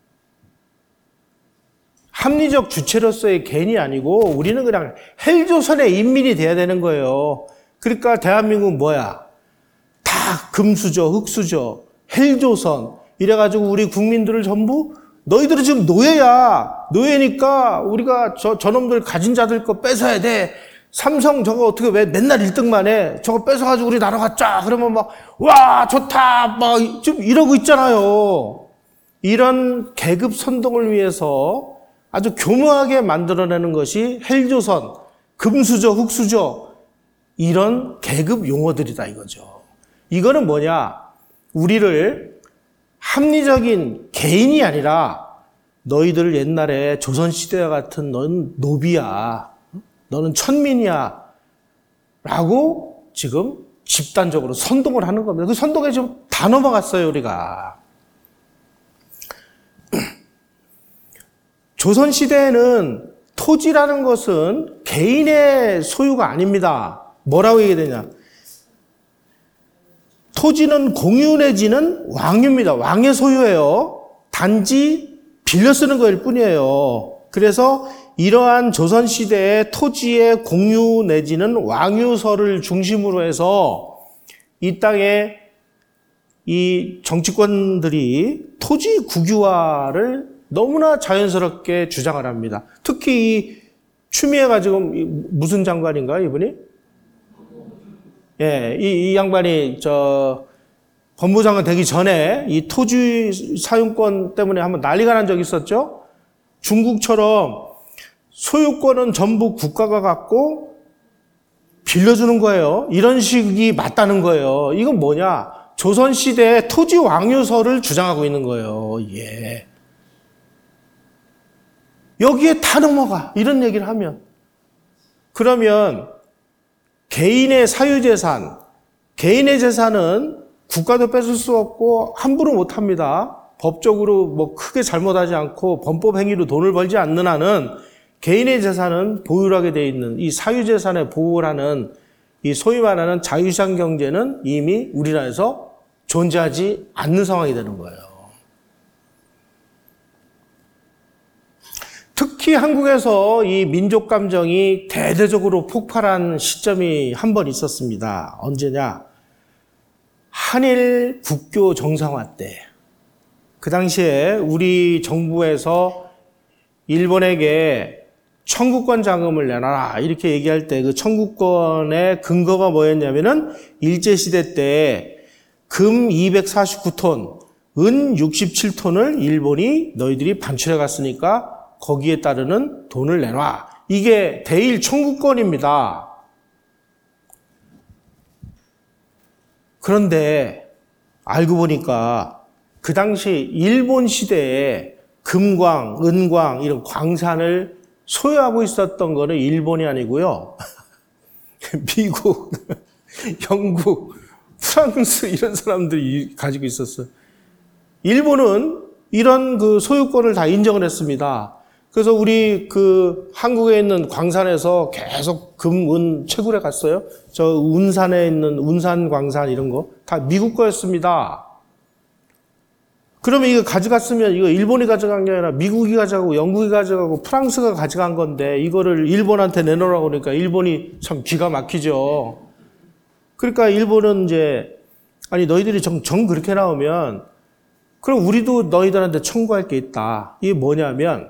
합리적 주체로서의 개인이 아니고 우리는 그냥 헬조선의 인민이 돼야 되는 거예요. 그러니까 대한민국은 뭐야? 다 금수저, 흑수저, 헬조선 이래가지고 우리 국민들을 전부 너희들은 지금 노예야. 노예니까 우리가 저, 저놈들 가진 자들 거 뺏어야 돼. 삼성 저거 어떻게 왜 맨날 일 등만 해? 저거 뺏어가지고 우리 나눠 갖자. 그러면 막, 와, 좋다. 막, 좀 이러고 있잖아요. 이런 계급 선동을 위해서 아주 교묘하게 만들어내는 것이 헬조선, 금수저, 흑수저, 이런 계급 용어들이다 이거죠. 이거는 뭐냐? 우리를 합리적인 개인이 아니라 너희들 옛날에 조선시대와 같은 넌 노비야. 너는 천민이야. 라고 지금 집단적으로 선동을 하는 겁니다. 그 선동에 좀 다 넘어갔어요, 우리가. 조선시대에는 토지라는 것은 개인의 소유가 아닙니다. 뭐라고 얘기되냐? 토지는 공유 내지는 왕유입니다. 왕의 소유예요. 단지 빌려 쓰는 거일 뿐이에요. 그래서 이러한 조선시대의 토지의 공유 내지는 왕유서를 중심으로 해서 이 땅에 이 정치권들이 토지 국유화를 너무나 자연스럽게 주장을 합니다. 특히 이 추미애가 지금 무슨 장관인가 이분이? 예, 이, 이 양반이 저 법무장관 되기 전에 이 토지 사용권 때문에 한번 난리가 난 적이 있었죠. 중국처럼 소유권은 전부 국가가 갖고 빌려주는 거예요. 이런 식이 맞다는 거예요. 이건 뭐냐? 조선시대의 토지 왕유서를 주장하고 있는 거예요. 예. 여기에 다 넘어가. 이런 얘기를 하면. 그러면 개인의 사유재산, 개인의 재산은 국가도 뺏을 수 없고 함부로 못합니다. 법적으로 뭐 크게 잘못하지 않고 범법 행위로 돈을 벌지 않는 한은 개인의 재산은 보유를 하게 돼 있는 이 사유재산의 보호를 하는 이 소위 말하는 자유시장 경제는 이미 우리나라에서 존재하지 않는 상황이 되는 거예요. 특히 한국에서 이 민족 감정이 대대적으로 폭발한 시점이 한 번 있었습니다. 언제냐? 한일 국교 정상화 때. 그 당시에 우리 정부에서 일본에게 청구권 자금을 내놔라 이렇게 얘기할 때 그 청구권의 근거가 뭐였냐면은 일제시대 때 금 이백사십구 톤, 은 육십칠 톤을 일본이 너희들이 반출해 갔으니까 거기에 따르는 돈을 내놔. 이게 대일 청구권입니다. 그런데 알고 보니까 그 당시 일본 시대에 금광, 은광 이런 광산을 소유하고 있었던 거는 일본이 아니고요. 미국, 영국, 프랑스 이런 사람들이 가지고 있었어요. 일본은 이런 그 소유권을 다 인정을 했습니다. 그래서 우리 그 한국에 있는 광산에서 계속 금, 은 채굴해 갔어요. 저 운산에 있는 운산 광산 이런 거 다 미국 거였습니다. 그러면 이거 가져갔으면 이거 일본이 가져간 게 아니라 미국이 가져가고 영국이 가져가고 프랑스가 가져간 건데 이거를 일본한테 내놓으라고 그러니까 일본이 참 기가 막히죠. 그러니까 일본은 이제 아니 너희들이 정, 정 그렇게 나오면 그럼 우리도 너희들한테 청구할 게 있다. 이게 뭐냐면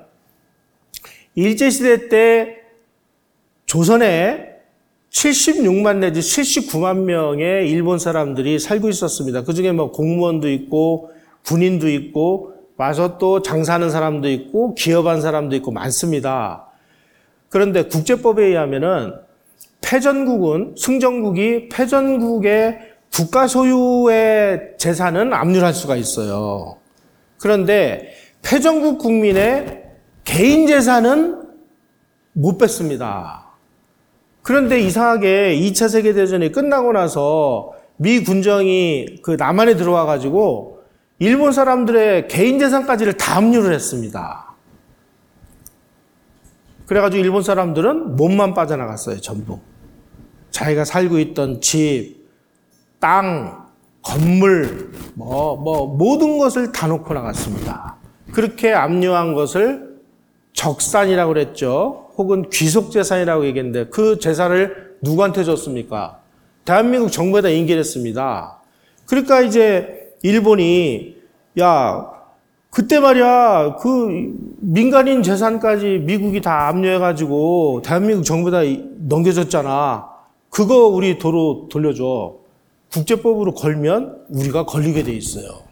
일제시대 때 조선에 칠십육만 내지 칠십구만 명의 일본 사람들이 살고 있었습니다. 그중에 뭐 공무원도 있고 군인도 있고 와서 또 장사하는 사람도 있고 기업한 사람도 있고 많습니다. 그런데 국제법에 의하면은 패전국은 승전국이 패전국의 국가 소유의 재산은 압류할 수가 있어요. 그런데 패전국 국민의 개인 재산은 못 뺐습니다. 그런데 이상하게 이 차 세계대전이 끝나고 나서 미 군정이 그 남한에 들어와 가지고 일본 사람들의 개인 재산까지를 다 압류를 했습니다. 그래가지고 일본 사람들은 몸만 빠져나갔어요, 전부. 자기가 살고 있던 집, 땅, 건물, 뭐, 뭐, 모든 것을 다 놓고 나갔습니다. 그렇게 압류한 것을 적산이라고 그랬죠. 혹은 귀속재산이라고 얘기했는데 그 재산을 누구한테 줬습니까? 대한민국 정부에다 인계를 했습니다. 그러니까 이제 일본이 야 그때 말이야 그 민간인 재산까지 미국이 다 압류해가지고 대한민국 정부에다 넘겨줬잖아. 그거 우리 도로 돌려줘. 국제법으로 걸면 우리가 걸리게 돼 있어요.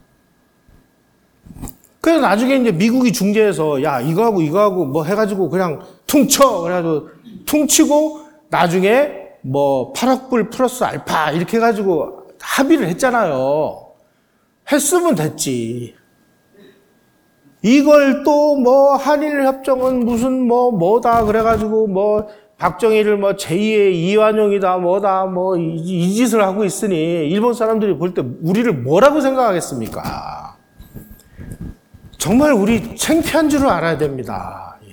그래서 나중에 이제 미국이 중재해서 야 이거하고 이거하고 뭐 해가지고 그냥 퉁쳐 그래가지고 퉁치고 나중에 뭐 팔억 불 플러스 알파 이렇게 해가지고 합의를 했잖아요. 했으면 됐지. 이걸 또 뭐 한일 협정은 무슨 뭐 뭐다 그래가지고 뭐 박정희를 뭐 제이의 이완용이다 뭐다 뭐 이 이 짓을 하고 있으니 일본 사람들이 볼 때 우리를 뭐라고 생각하겠습니까? 정말 우리 창피한 줄을 알아야 됩니다. 예.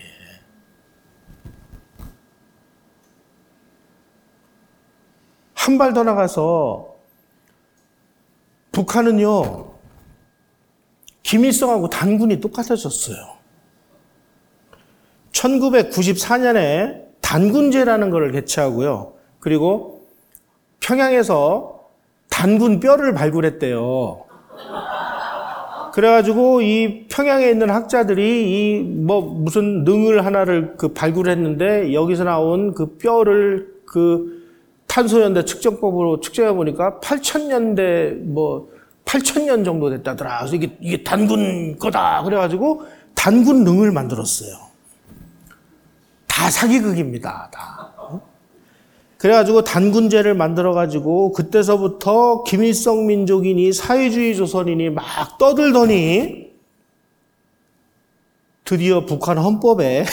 한 발 더 나가서 북한은요 김일성하고 단군이 똑같아졌어요. 천구백구십사 년에 단군제라는 것을 개최하고요. 그리고 평양에서 단군 뼈를 발굴했대요. 그래가지고 이 평양에 있는 학자들이 이 뭐 무슨 능을 하나를 그 발굴했는데 여기서 나온 그 뼈를 그 탄소연대 측정법으로 측정해 보니까 팔천 년대 뭐 팔천 년 정도 됐다더라. 그래서 이게 이게 단군 거다. 그래가지고 단군 능을 만들었어요. 다 사기극입니다. 다. 그래가지고 단군제를 만들어가지고 그때서부터 김일성 민족이니 사회주의 조선이니 막 떠들더니 드디어 북한 헌법에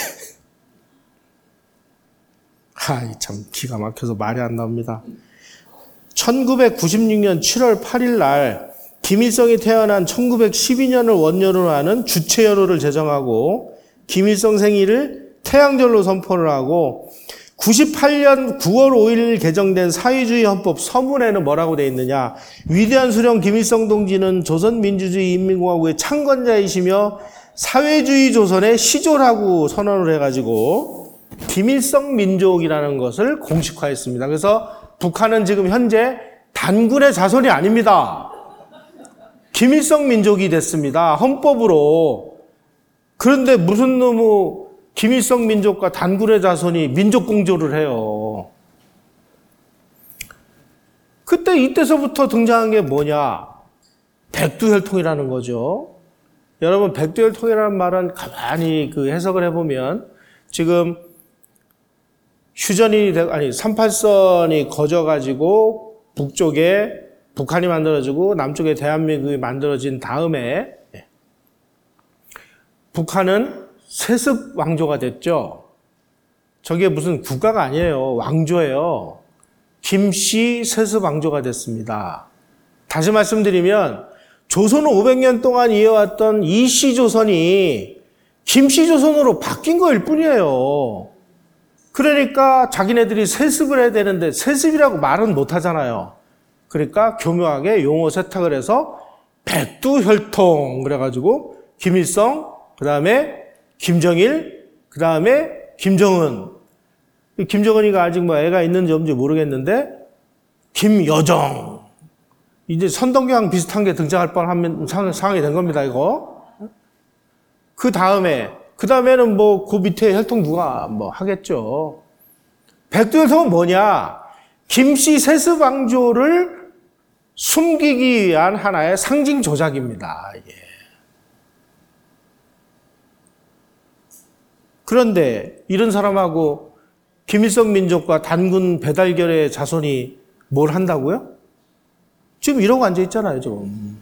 아이 참 기가 막혀서 말이 안 나옵니다. 천구백구십육 년 칠월 팔일 날 김일성이 태어난 천구백십이 년을 원년으로 하는 주체연호를 제정하고 김일성 생일을 태양절로 선포를 하고 구십팔 년 구월 오일 개정된 사회주의 헌법 서문에는 뭐라고 되어 있느냐. 위대한 수령 김일성 동지는 조선민주주의 인민공화국의 창건자이시며 사회주의 조선의 시조라고 선언을 해가지고 김일성 민족이라는 것을 공식화했습니다. 그래서 북한은 지금 현재 단군의 자손이 아닙니다. 김일성 민족이 됐습니다. 헌법으로. 그런데 무슨 놈의 김일성 민족과 단군의 자손이 민족 공조를 해요. 그때 이때서부터 등장한 게 뭐냐? 백두혈통이라는 거죠. 여러분, 백두혈통이라는 말은 가만히 그 해석을 해보면 지금 휴전이, 아니, 삼팔선이 거져가지고 북쪽에 북한이 만들어지고 남쪽에 대한민국이 만들어진 다음에 북한은 세습 왕조가 됐죠. 저게 무슨 국가가 아니에요. 왕조예요. 김씨 세습 왕조가 됐습니다. 다시 말씀드리면 조선은 오백 년 동안 이어왔던 이씨 조선이 김씨 조선으로 바뀐 거일 뿐이에요. 그러니까 자기네들이 세습을 해야 되는데 세습이라고 말은 못 하잖아요. 그러니까 교묘하게 용어 세탁을 해서 백두혈통 그래가지고 김일성, 그 다음에 김정일, 그 다음에 김정은. 김정은이가 아직 뭐 애가 있는지 없는지 모르겠는데 김여정. 이제 선동경 비슷한 게 등장할 뻔한 상황이 된 겁니다, 이거. 그 다음에, 그 다음에는 뭐 그 밑에 혈통 누가 뭐 하겠죠. 백두혈통은 뭐냐? 김씨 세습 왕조를 숨기기 위한 하나의 상징 조작입니다. 예. 그런데 이런 사람하고 김일성 민족과 단군 배달결의 자손이 뭘 한다고요? 지금 이러고 앉아 있잖아요, 좀.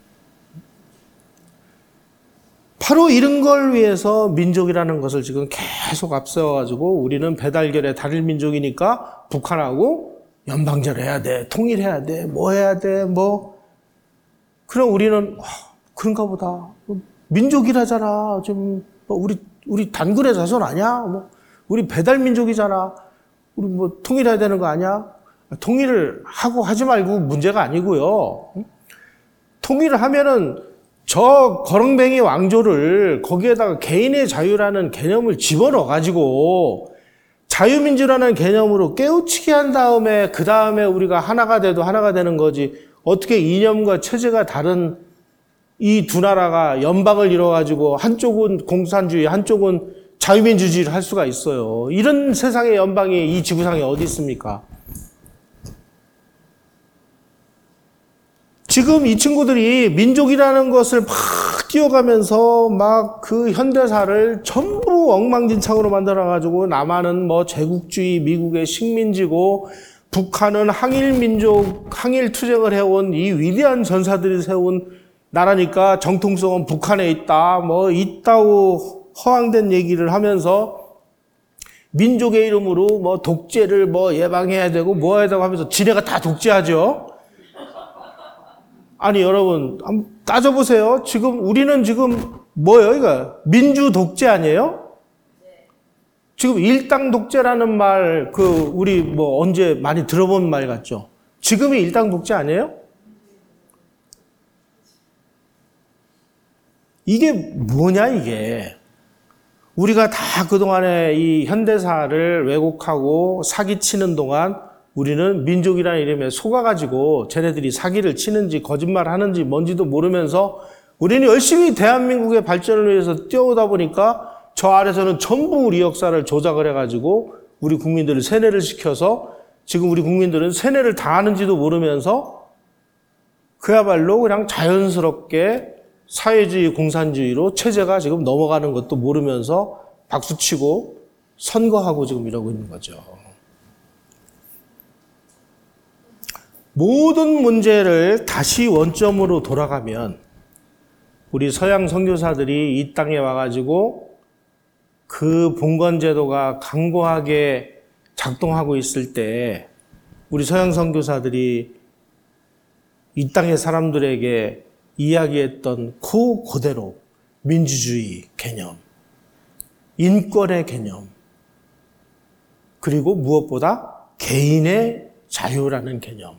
바로 이런 걸 위해서 민족이라는 것을 지금 계속 앞세워가지고 우리는 배달결의 단일 민족이니까 북한하고 연방제를 해야 돼, 통일해야 돼, 뭐 해야 돼, 뭐. 그럼 우리는, 아, 그런가 보다. 민족이라잖아. 좀, 뭐 우리, 우리 단군의 자손 아니야? 뭐, 우리 배달민족이잖아. 우리 뭐 통일해야 되는 거 아니야? 통일을 하고 하지 말고 문제가 아니고요. 통일을 하면은 저 거렁뱅이 왕조를 거기에다가 개인의 자유라는 개념을 집어넣어가지고 자유민주라는 개념으로 깨우치게 한 다음에 그 다음에 우리가 하나가 돼도 하나가 되는 거지. 어떻게 이념과 체제가 다른 이 두 나라가 연방을 이뤄가지고 한쪽은 공산주의, 한쪽은 자유민주주의를 할 수가 있어요. 이런 세상의 연방이 이 지구상에 어디 있습니까? 지금 이 친구들이 민족이라는 것을 막 뛰어가면서 막 그 현대사를 전부 엉망진창으로 만들어가지고 남한은 뭐 제국주의, 미국의 식민지고 북한은 항일민족, 항일투쟁을 해온 이 위대한 전사들이 세운 나라니까 정통성은 북한에 있다, 뭐 있다고 허황된 얘기를 하면서 민족의 이름으로 뭐 독재를 뭐 예방해야 되고 뭐 해야 되고 하면서 지네가 다 독재하죠. 아니 여러분 한번 따져보세요. 지금 우리는 지금 뭐예요? 이거 민주 독재 아니에요? 지금 일당 독재라는 말 그 우리 뭐 언제 많이 들어본 말 같죠? 지금이 일당 독재 아니에요? 이게 뭐냐 이게. 우리가 다 그동안에 이 현대사를 왜곡하고 사기치는 동안 우리는 민족이라는 이름에 속아가지고 쟤네들이 사기를 치는지 거짓말 하는지 뭔지도 모르면서 우리는 열심히 대한민국의 발전을 위해서 뛰어오다 보니까 저 아래서는 전부 우리 역사를 조작을 해가지고 우리 국민들을 세뇌를 시켜서 지금 우리 국민들은 세뇌를 당하는지도 모르면서 그야말로 그냥 자연스럽게 사회주의, 공산주의로 체제가 지금 넘어가는 것도 모르면서 박수치고 선거하고 지금 이러고 있는 거죠. 모든 문제를 다시 원점으로 돌아가면 우리 서양 선교사들이 이 땅에 와가지고 그 봉건제도가 강고하게 작동하고 있을 때 우리 서양 선교사들이 이 땅의 사람들에게 이야기했던 그 그대로 민주주의 개념, 인권의 개념, 그리고 무엇보다 개인의 자유라는 개념,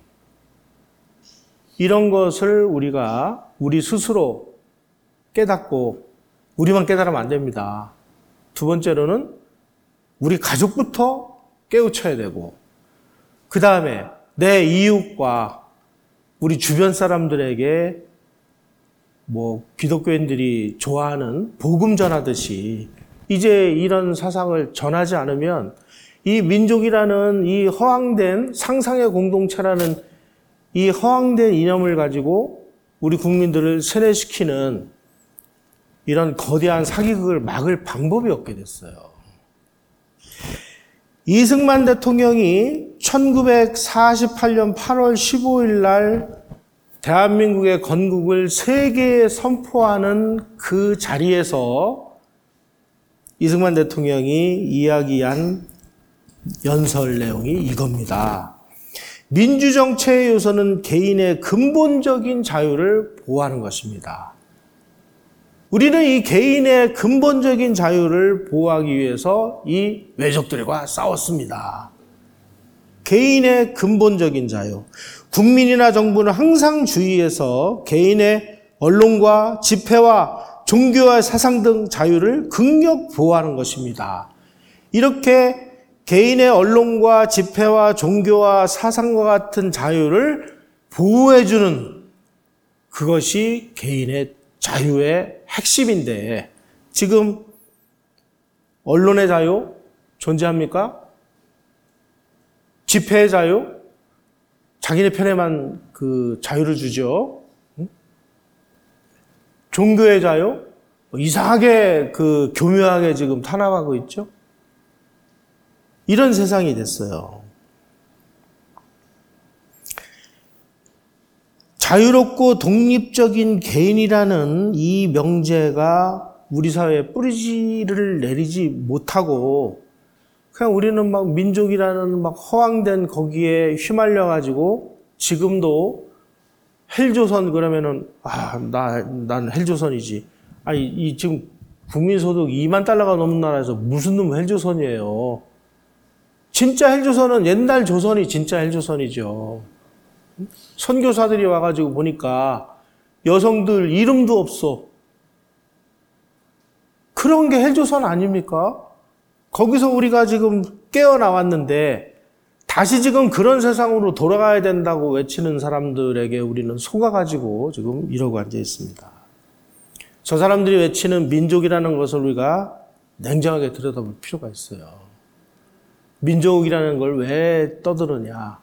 이런 것을 우리가 우리 스스로 깨닫고 우리만 깨달으면 안 됩니다. 두 번째로는 우리 가족부터 깨우쳐야 되고, 그 다음에 내 이웃과 우리 주변 사람들에게 뭐 기독교인들이 좋아하는 복음 전하듯이 이제 이런 사상을 전하지 않으면 이 민족이라는 이 허황된 상상의 공동체라는 이 허황된 이념을 가지고 우리 국민들을 세뇌시키는 이런 거대한 사기극을 막을 방법이 없게 됐어요. 이승만 대통령이 천구백사십팔 년 팔월 십오일 날 대한민국의 건국을 세계에 선포하는 그 자리에서 이승만 대통령이 이야기한 연설 내용이 이겁니다. 민주정체의 요소는 개인의 근본적인 자유를 보호하는 것입니다. 우리는 이 개인의 근본적인 자유를 보호하기 위해서 이 외적들과 싸웠습니다. 개인의 근본적인 자유. 국민이나 정부는 항상 주의해서 개인의 언론과 집회와 종교와 사상 등 자유를 극력 보호하는 것입니다. 이렇게 개인의 언론과 집회와 종교와 사상과 같은 자유를 보호해주는 그것이 개인의 자유의 핵심인데 지금 언론의 자유 존재합니까? 집회의 자유? 자기네 편에만 그 자유를 주죠. 종교의 자유? 이상하게 그 교묘하게 지금 탄압하고 있죠. 이런 세상이 됐어요. 자유롭고 독립적인 개인이라는 이 명제가 우리 사회에 뿌리를 내리지 못하고 그냥 우리는 막 민족이라는 막 허황된 거기에 휘말려가지고 지금도 헬조선 그러면은 아, 나, 난 헬조선이지. 아니, 이 지금 국민소득 이만 달러가 넘는 나라에서 무슨 놈 헬조선이에요. 진짜 헬조선은 옛날 조선이 진짜 헬조선이죠. 선교사들이 와가지고 보니까 여성들 이름도 없어. 그런 게 헬조선 아닙니까? 거기서 우리가 지금 깨어나왔는데 다시 지금 그런 세상으로 돌아가야 된다고 외치는 사람들에게 우리는 속아가지고 지금 이러고 앉아 있습니다. 저 사람들이 외치는 민족이라는 것을 우리가 냉정하게 들여다볼 필요가 있어요. 민족이라는 걸 왜 떠드느냐.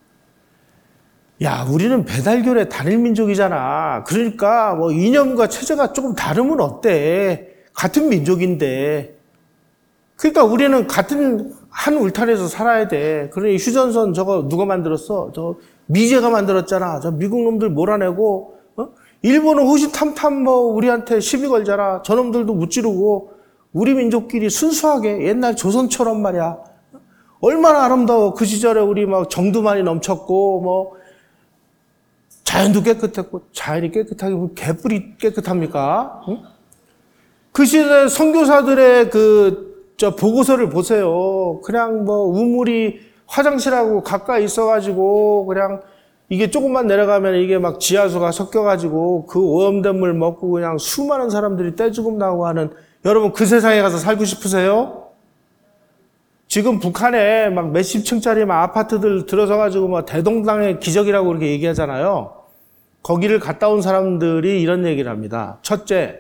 야, 우리는 배달결의 단일 민족이잖아. 그러니까 뭐 이념과 체제가 조금 다르면 어때? 같은 민족인데. 그러니까 우리는 같은 한 울타리에서 살아야 돼. 그러니 휴전선 저거 누가 만들었어? 저 미제가 만들었잖아. 저 미국 놈들 몰아내고, 어? 일본은 호시탐탐 뭐 우리한테 시비 걸잖아. 저놈들도 무찌르고 우리 민족끼리 순수하게 옛날 조선처럼 말이야. 얼마나 아름다워. 그 시절에 우리 막 정도 많이 넘쳤고 뭐 자연도 깨끗했고 자연이 깨끗하게 뭐 개뿔이 깨끗합니까? 응? 그 시대 선교사들의 그 저 보고서를 보세요. 그냥 뭐 우물이 화장실하고 가까이 있어가지고 그냥 이게 조금만 내려가면 이게 막 지하수가 섞여가지고 그 오염된 물 먹고 그냥 수많은 사람들이 떼죽음 나고 하는 여러분 그 세상에 가서 살고 싶으세요? 지금 북한에 막 몇십 층짜리 막 아파트들 들어서가지고 막 대동강의 기적이라고 그렇게 얘기하잖아요. 거기를 갔다 온 사람들이 이런 얘기를 합니다. 첫째,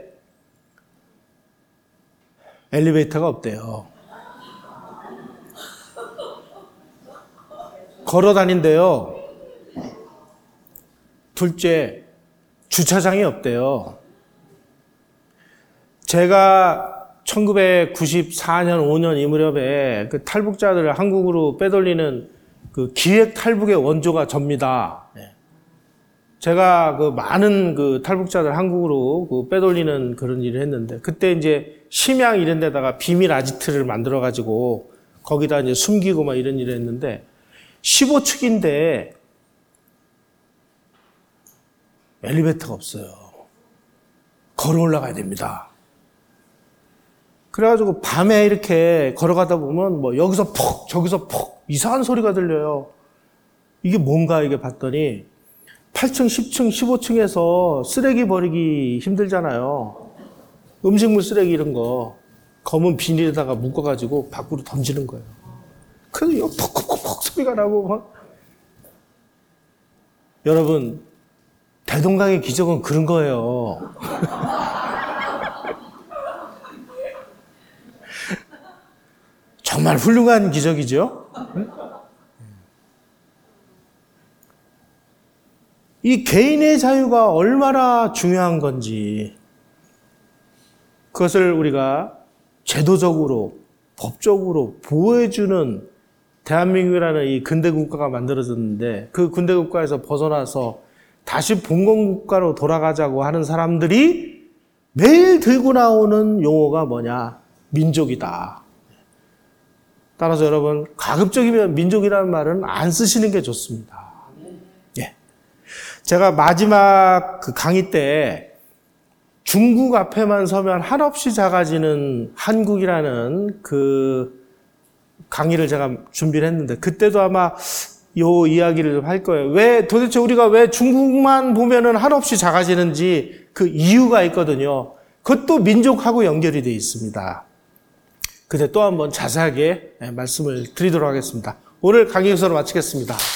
엘리베이터가 없대요. 걸어 다닌대요. 둘째, 주차장이 없대요. 제가 천구백구십사 년, 오 년 이 무렵에 그 탈북자들을 한국으로 빼돌리는 그 기획 탈북의 원조가 접니다. 제가 그 많은 그 탈북자들 한국으로 그 빼돌리는 그런 일을 했는데, 그때 이제 심양 이런 데다가 비밀 아지트를 만들어가지고 거기다 이제 숨기고 막 이런 일을 했는데, 십오 층인데 엘리베이터가 없어요. 걸어 올라가야 됩니다. 그래가지고 밤에 이렇게 걸어가다 보면 뭐 여기서 푹, 저기서 푹 이상한 소리가 들려요. 이게 뭔가 이게 봤더니 팔 층, 십 층, 십오 층에서 쓰레기 버리기 힘들잖아요. 음식물 쓰레기 이런 거 검은 비닐에다가 묶어가지고 밖으로 던지는 거예요. 그래서 이거 퍽퍽퍽 소리가 나고 막. 여러분, 대동강의 기적은 그런 거예요. 정말 훌륭한 기적이죠. 이 개인의 자유가 얼마나 중요한 건지 그것을 우리가 제도적으로, 법적으로 보호해주는 대한민국이라는 이 근대 국가가 만들어졌는데 그 근대 국가에서 벗어나서 다시 봉건 국가로 돌아가자고 하는 사람들이 매일 들고 나오는 용어가 뭐냐? 민족이다. 따라서 여러분, 가급적이면 민족이라는 말은 안 쓰시는 게 좋습니다. 예. 제가 마지막 그 강의 때 중국 앞에만 서면 한없이 작아지는 한국이라는 그 강의를 제가 준비를 했는데 그때도 아마 요 이야기를 할 거예요. 왜 도대체 우리가 왜 중국만 보면은 한없이 작아지는지 그 이유가 있거든요. 그것도 민족하고 연결이 되어 있습니다. 그때 또 한번 자세하게 말씀을 드리도록 하겠습니다. 오늘 강의 여기서 마치겠습니다.